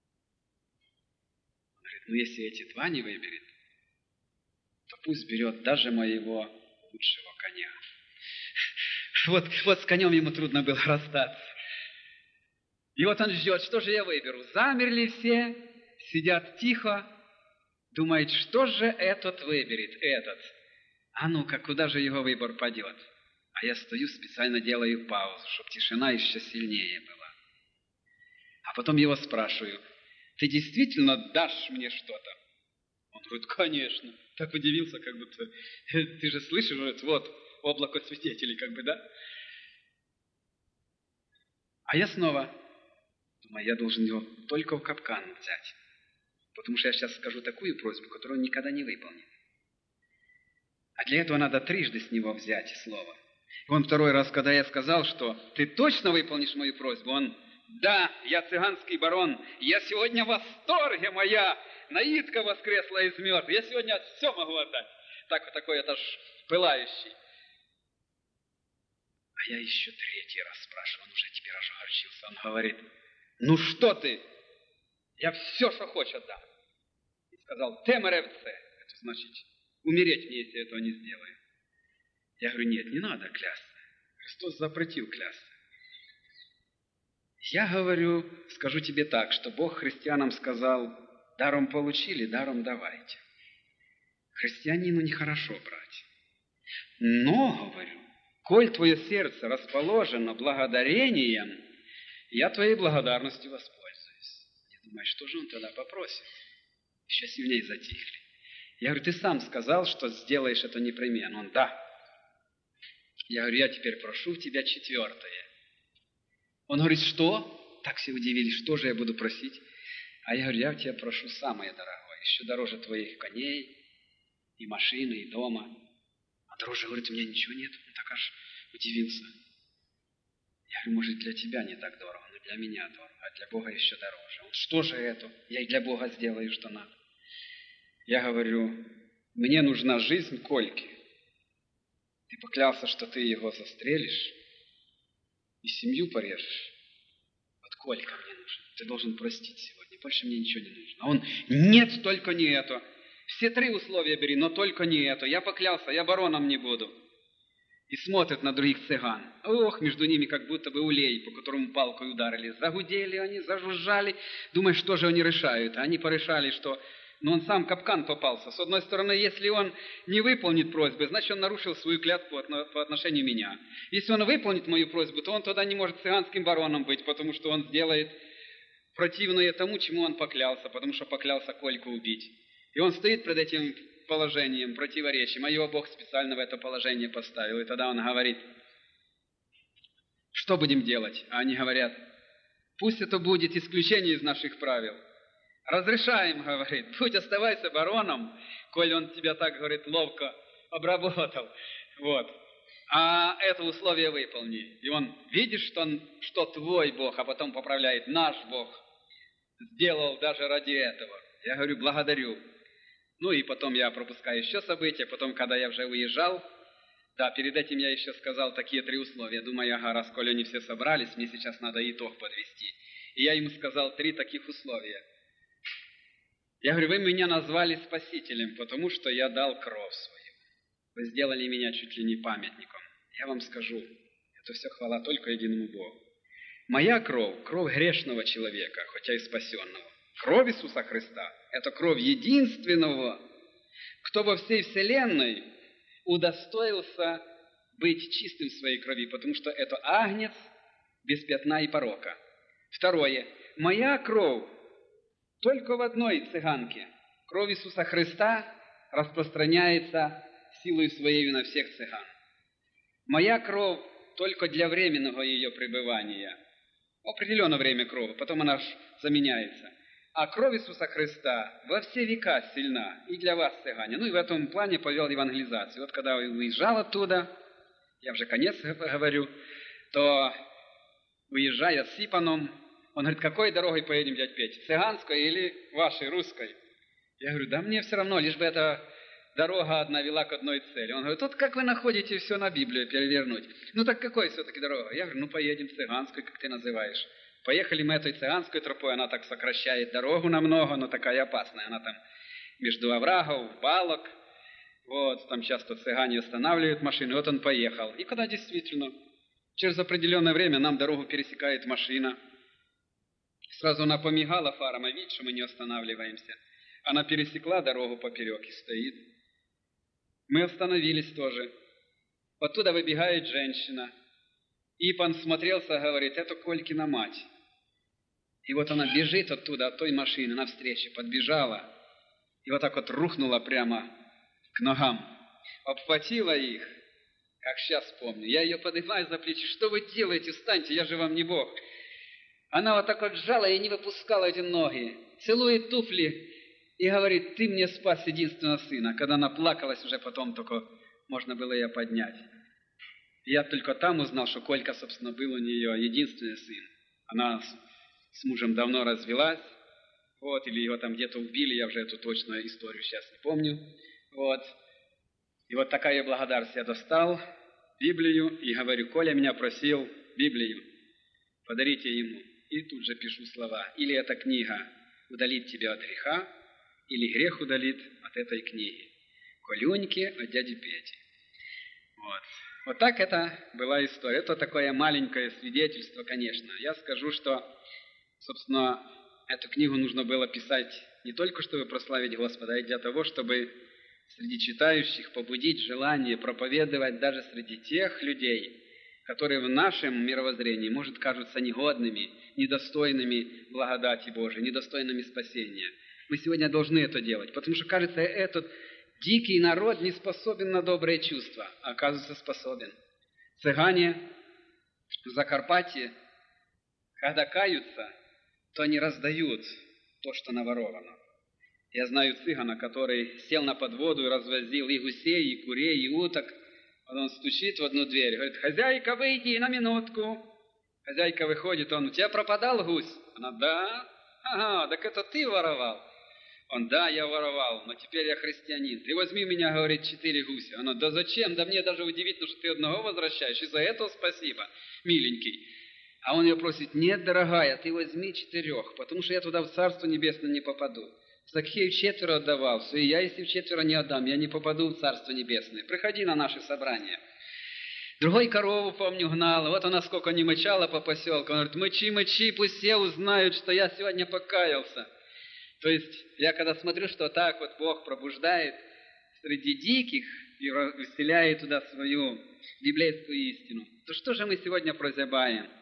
Он говорит: ну если эти 2 не выберет, то пусть берет даже моего лучшего коня. Вот с конем ему трудно было расстаться. И вот он ждет, что же я выберу. Замерли все, сидят тихо, думают, что же этот выберет, этот. А ну-ка, куда же его выбор пойдет? А я стою, специально делаю паузу, чтобы тишина еще сильнее была. А потом его спрашиваю: ты действительно дашь мне что-то? Он говорит: конечно. Так удивился, как будто: ты же слышишь, говорит, вот облако свидетелей, как бы, да? А я снова думаю, я должен его только в капкан взять, потому что я сейчас скажу такую просьбу, которую он никогда не выполнит. А для этого надо 3 с него взять слово. И он 2 раз, когда я сказал, что ты точно выполнишь мою просьбу, он: да, я цыганский барон, я сегодня в восторге, моя наидка воскресла из мертвых, я сегодня все могу отдать. Так вот такой это ж пылающий. А я еще 3 раз спрашиваю, он уже теперь аж огорчился. Он говорит: ну что ты, я все, что хочешь, отдам. И сказал: темеревце, это значит умереть мне, если этого не сделаю. Я говорю: нет, не надо клясться. Христос запретил клясться. Я говорю, скажу тебе так, что Бог христианам сказал: даром получили, даром давайте. Христианину нехорошо брать. Но, говорю, коль твое сердце расположено благодарением, я твоей благодарностью воспользуюсь. Я думаю, что же он тогда попросит? Еще сильнее затихли. Я говорю: ты сам сказал, что сделаешь это непременно. Он: да. Я говорю: я теперь прошу тебя 4. Он говорит: что? Так все удивились, что же я буду просить? А я говорю: я тебя прошу самое дорогое, еще дороже твоих коней, и машины, и дома. А дороже, говорит, у меня ничего нет. Он так аж удивился. Я говорю: может, для тебя не так дорого, но для меня дорого, а для Бога еще дороже. Он: что же это? Я и для Бога сделаю, что надо. Я говорю: мне нужна жизнь Кольки. Ты поклялся, что ты его застрелишь и семью порежешь. Вот Колька мне нужен. Ты должен простить сегодня. Больше мне ничего не нужно. А он: нет, только не это. Все 3 условия бери, но только не это. Я поклялся, я бароном не буду. И смотрит на других цыган. Ох, между ними как будто бы улей, по которому палкой ударили. Загудели они, зажужжали. Думаешь, что же они решают? А они порешали, что... Но он сам капкан попался. С одной стороны, если он не выполнит просьбы, значит, он нарушил свою клятву по отношению меня. Если он выполнит мою просьбу, то он тогда не может цыганским бароном быть, потому что он сделает противное тому, чему он поклялся, потому что поклялся Кольку убить. И он стоит перед этим положением, противоречием, а его Бог специально в это положение поставил. И тогда он говорит: что будем делать? А они говорят: пусть это будет исключение из наших правил. Разрешаем, говорит, будь оставайся бароном, коль он тебя так, говорит, ловко обработал. Вот. А это условие выполни. И он, видишь, что твой Бог, а потом поправляет: наш Бог сделал даже ради этого. Я говорю: благодарю. Ну и потом я пропускаю еще события. Потом, когда я уже уезжал, да, перед этим я еще сказал такие 3 условия. Думаю, ага, раз коли они все собрались, мне сейчас надо итог подвести. И я ему сказал 3 таких условия. Я говорю: вы меня назвали спасителем, потому что я дал кровь свою. Вы сделали меня чуть ли не памятником. Я вам скажу, это все хвала только единому Богу. Моя кровь, кровь грешного человека, хотя и спасенного. Кровь Иисуса Христа – это кровь единственного, кто во всей вселенной удостоился быть чистым в своей крови, потому что это агнец без пятна и порока. Второе. Моя кровь только в одной цыганке. Кровь Иисуса Христа распространяется силой своей на всех цыган. Моя кровь только для временного ее пребывания. Определенное время крови, потом она заменяется. А кровь Иисуса Христа во все века сильна и для вас, цыгане. Ну и в этом плане повел евангелизацию. Вот когда я уезжал оттуда, я уже конец говорю, то, уезжая с Сипаном, он говорит: какой дорогой поедем, дядь Петя, цыганской или вашей, русской? Я говорю: да мне все равно, лишь бы эта дорога одна вела к одной цели. Он говорит: вот как вы находите все на Библию перевернуть? Ну так какой все-таки дорога? Я говорю: ну поедем цыганской, как ты называешь. Поехали мы этой цыганской тропой, она так сокращает дорогу намного, но такая опасная. Она там между оврагов, балок, вот, там часто цыгане останавливают машины. Вот он поехал. И когда действительно через определенное время нам дорогу пересекает машина, сразу она помигала фаром, а видит, что мы не останавливаемся. Она пересекла дорогу поперек и стоит. Мы остановились тоже. Оттуда выбегает женщина. Ипан смотрелся, говорит: это Колькина мать. И вот она бежит оттуда, от той машины, навстречу, подбежала. И вот так вот рухнула прямо к ногам. Обхватила их, как сейчас помню. Я ее поднимаю за плечи: что вы делаете? Встаньте, я же вам не Бог. Она вот так вот сжала и не выпускала эти ноги. Целует туфли и говорит: ты мне спас единственного сына. Когда она плакалась, уже потом только можно было ее поднять. И я только там узнал, что Колька, собственно, был у нее единственный сын. Она с мужем давно развелась, вот, или его там где-то убили, я уже эту точную историю сейчас не помню. Вот. И вот такая благодарность. Я достал Библию и говорю: Коля меня просил Библию, подарите ему. И тут же пишу слова: или эта книга удалит тебя от греха, или грех удалит от этой книги. Колюньки от дяди Пети. Вот. Вот так это была история. Это такое маленькое свидетельство, конечно. Я скажу, что, собственно, эту книгу нужно было писать не только, чтобы прославить Господа, а и для того, чтобы среди читающих побудить желание проповедовать даже среди тех людей, которые в нашем мировоззрении, может, кажутся негодными, недостойными благодати Божией, недостойными спасения. Мы сегодня должны это делать, потому что, кажется, этот дикий народ не способен на добрые чувства, а оказывается способен. Цыгане в Закарпатье, когда каются, то они раздают то, что наворовано. Я знаю цыгана, который сел на подводу и развозил и гусей, и курей, и уток. Он стучит в одну дверь, говорит: хозяйка, выйди на минутку. Хозяйка выходит, он: у тебя пропадал гусь? Она: да. Ага, так это ты воровал? Он: да, я воровал, но теперь я христианин. Ты возьми меня, говорит, 4 гуся. Она: да зачем? Да мне даже удивительно, что ты одного возвращаешь. И за это спасибо, миленький. А он ее просит: нет, дорогая, ты возьми 4, потому что я туда в Царство Небесное не попаду. Закхею 4 отдавал, и я, если в 4 не отдам, я не попаду в Царство Небесное. Приходи на наши собрания. Другой корову, помню, гнал. Вот она сколько не мычала по поселку. Он говорит: мычи, мычи, пусть все узнают, что я сегодня покаялся. То есть я когда смотрю, что так вот Бог пробуждает среди диких и вселяет туда свою библейскую истину, то что же мы сегодня прозябаем?